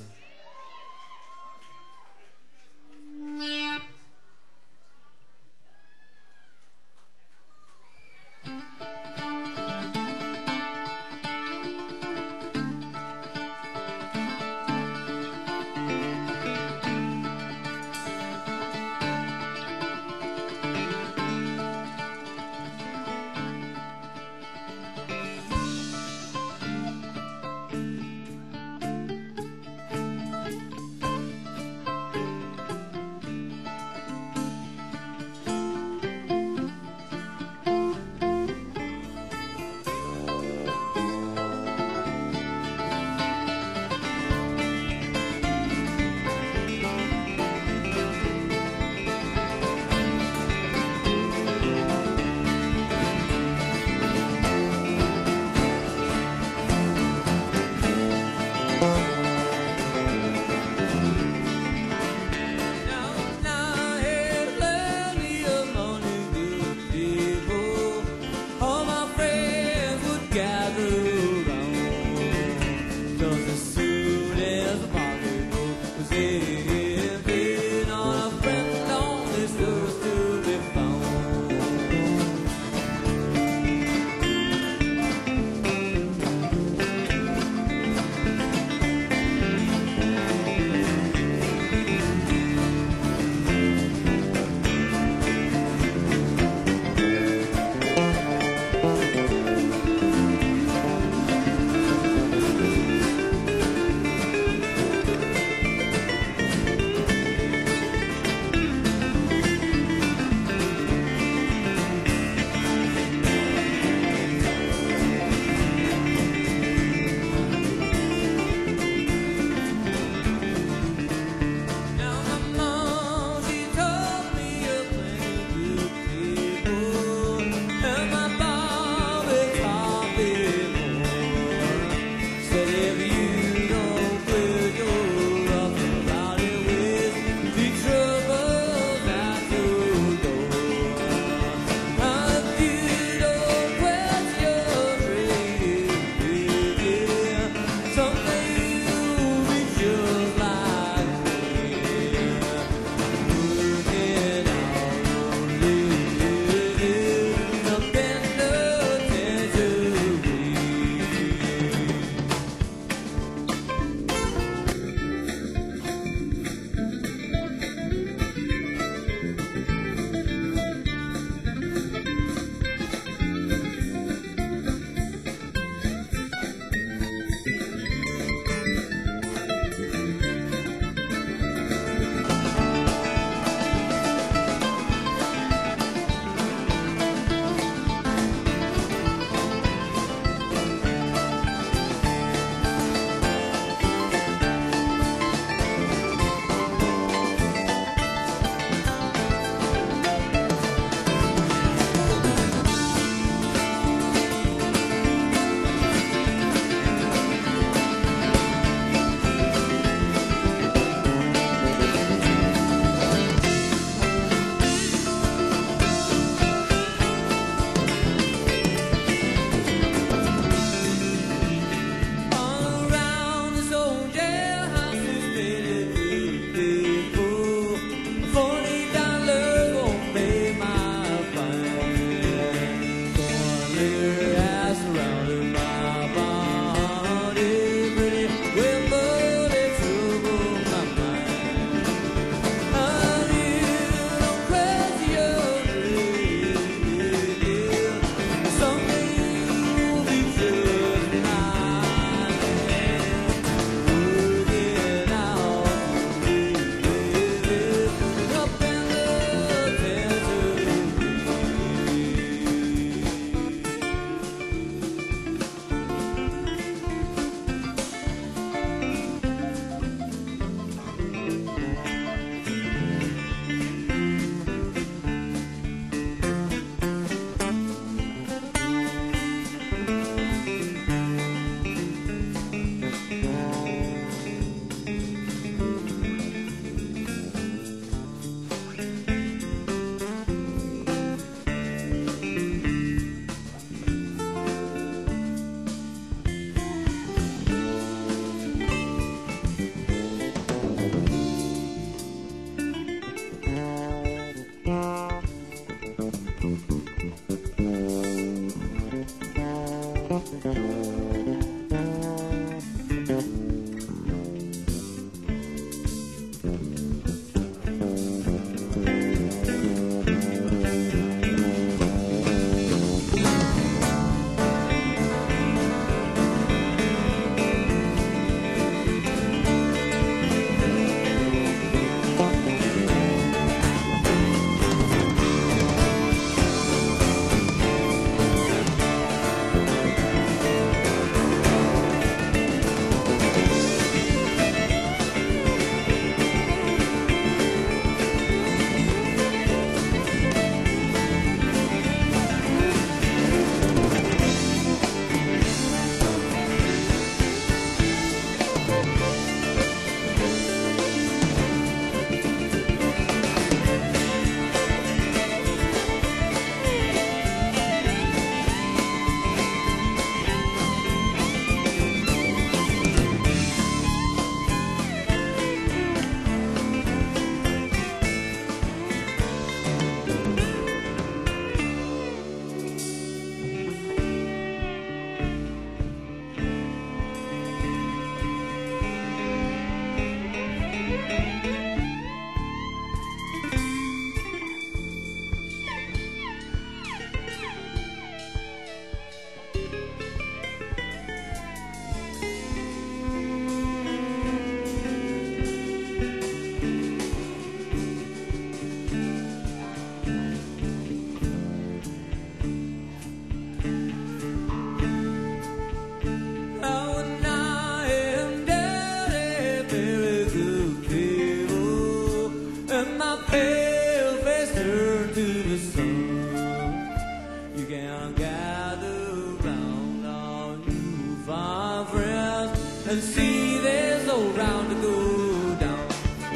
and see there's no round to go down.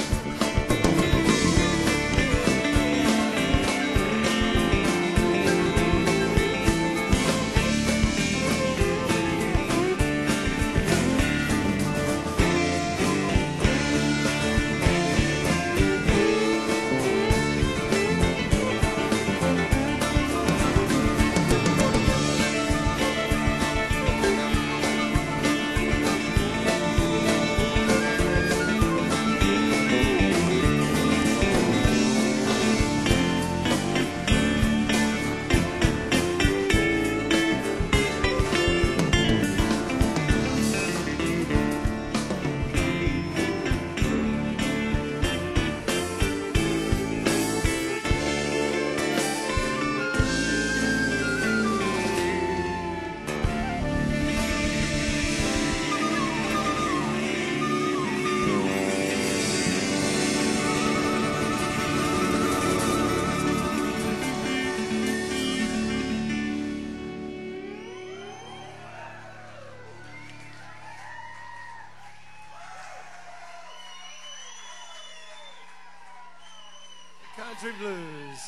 Country blues.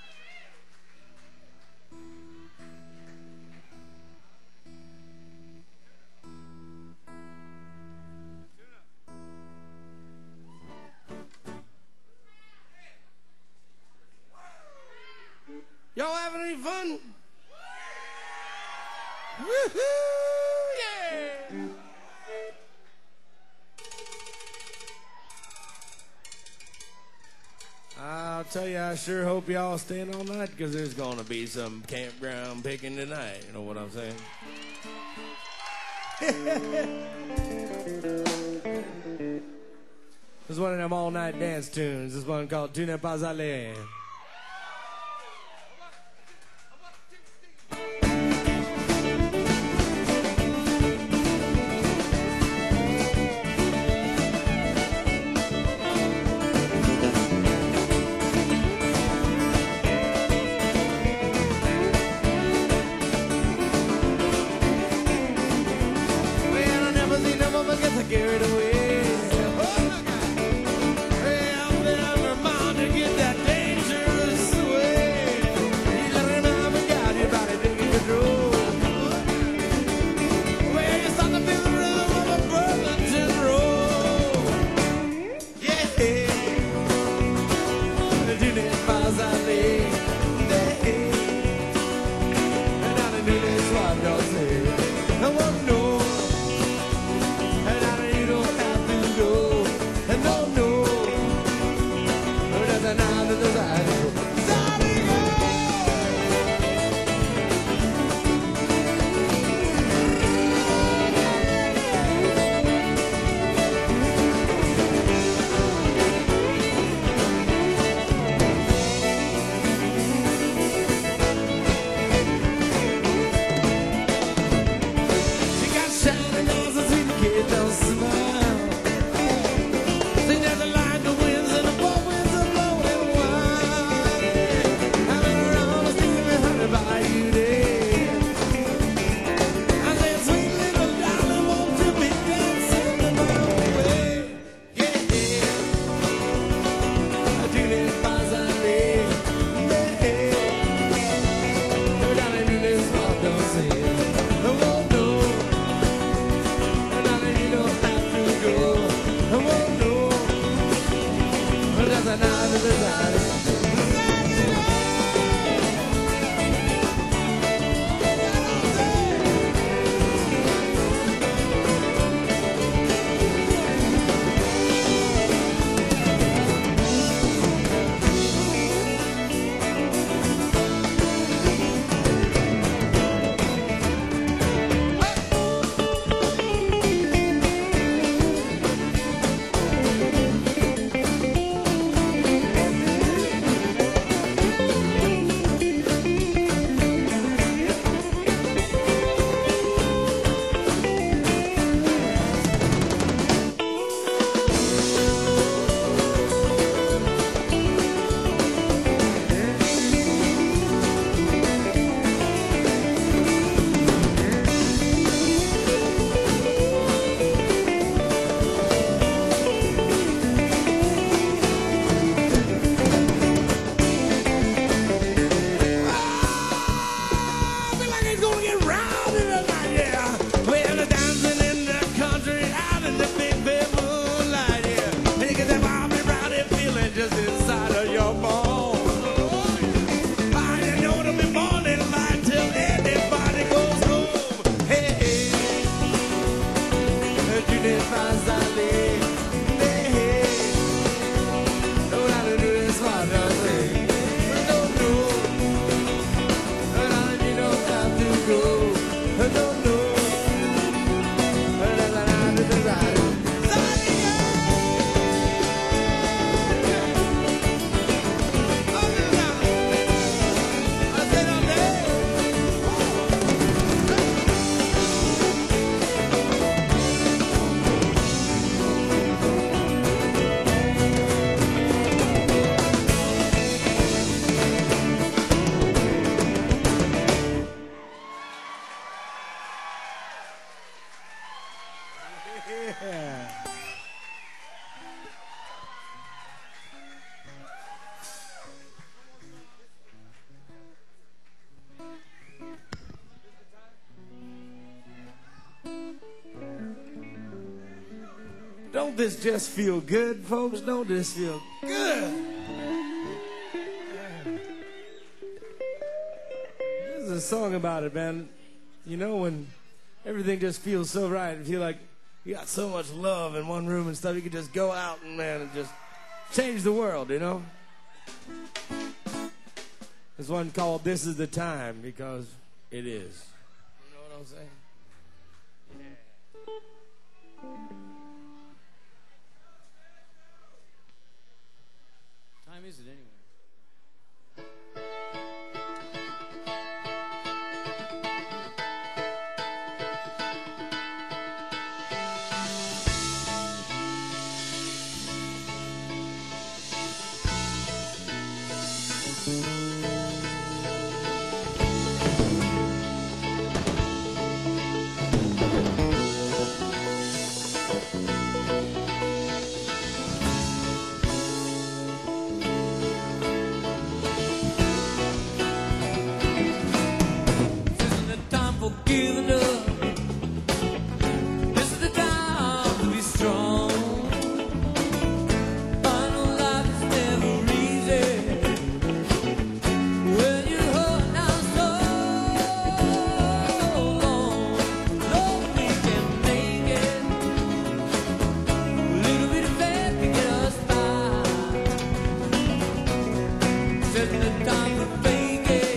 Y'all having any fun? Woohoo! Yeah! I'll tell you, I sure hope y'all staying all night because there's going to be some campground picking tonight. You know what I'm saying? This is one of them all-night dance tunes. This one called Tu n'es pas allé. Carried away. Hey, I'm there, mom, to get that dangerous way. You gotta remember, God, your body taking control. Well, you start to feel the rhythm of a Burlington roll. Yeah. Tu n'es pas allé. And I knew this was your say. I won't know. And I don't have it fast I live. Hey, know how to do this one, don't they? Don't know. But I you don't have to go. Don't know. Don't this just feel good, folks? Don't this feel good? This is a song about it, man. You know, when everything just feels so right and feel like you got so much love in one room and stuff, you can just go out and, man, and just change the world, you know? There's one called This Is the Time, because it is. You know what I'm saying? Time is it anyway? Giving up. This is the time to be strong. I know life is never easy when you're hurt down so long. Lord, we can make it. A little bit of faith to get us by. Setting the time for fake it.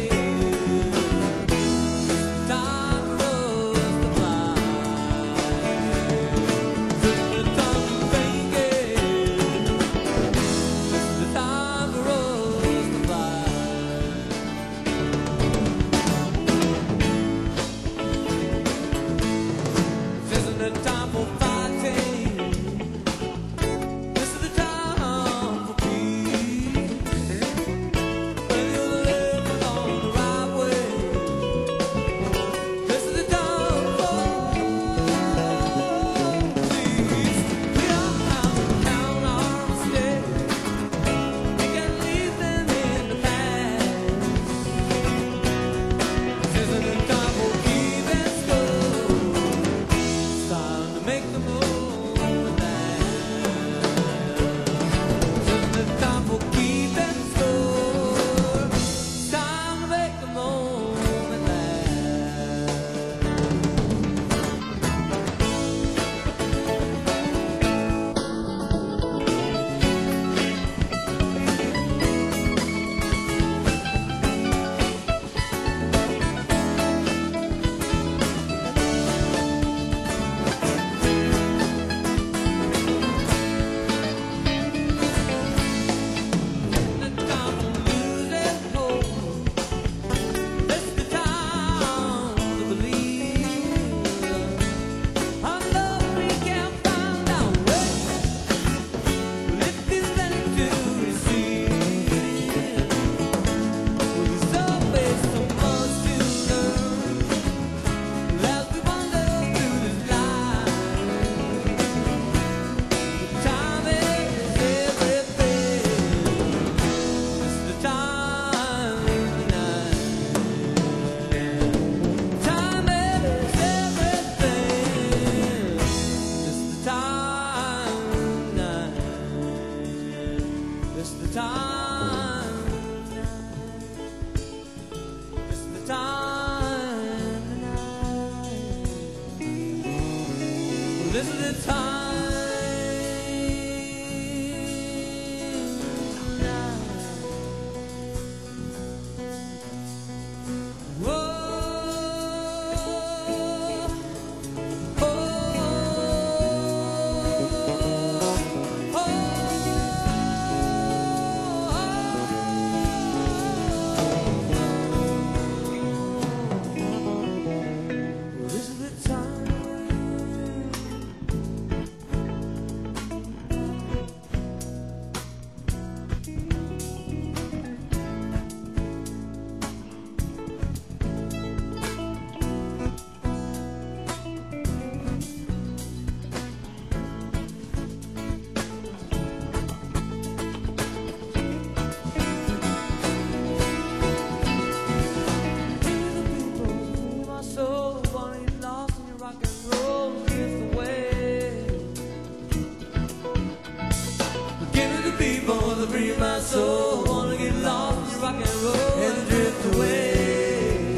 This is the time now. Whoa, oh, oh, this is the time. My soul, wanna get lost in your rock and roll is the way. Give it to people to free my soul, wanna get lost in your rock and roll and drift away.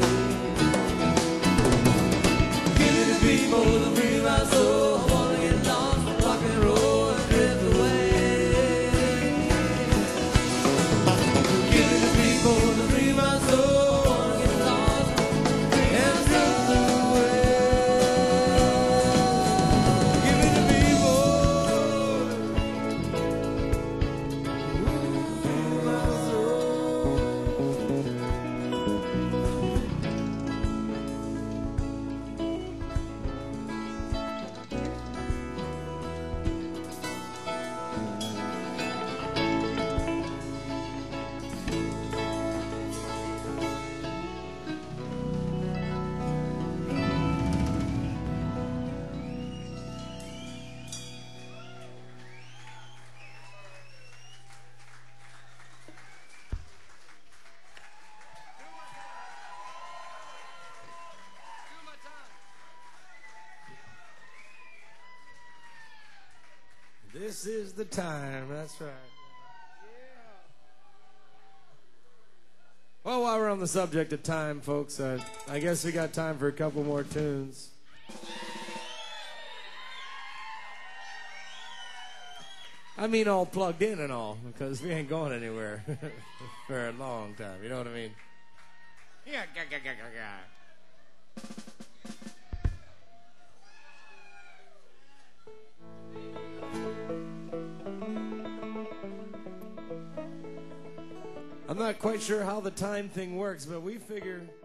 Give it to people to free my soul, wanna get lost in your rock and roll and drift away. Give it to people to free my soul, wanna get lost and drift away. Give it to people, free my soul. This is the time. That's right. Well, while we're on the subject of time, folks, uh, I guess we got time for a couple more tunes. I mean, all plugged in and all, because we ain't going anywhere for a long time. You know what I mean? Yeah, ga, ga, ga, ga, ga. I'm not quite sure how the time thing works, but we figure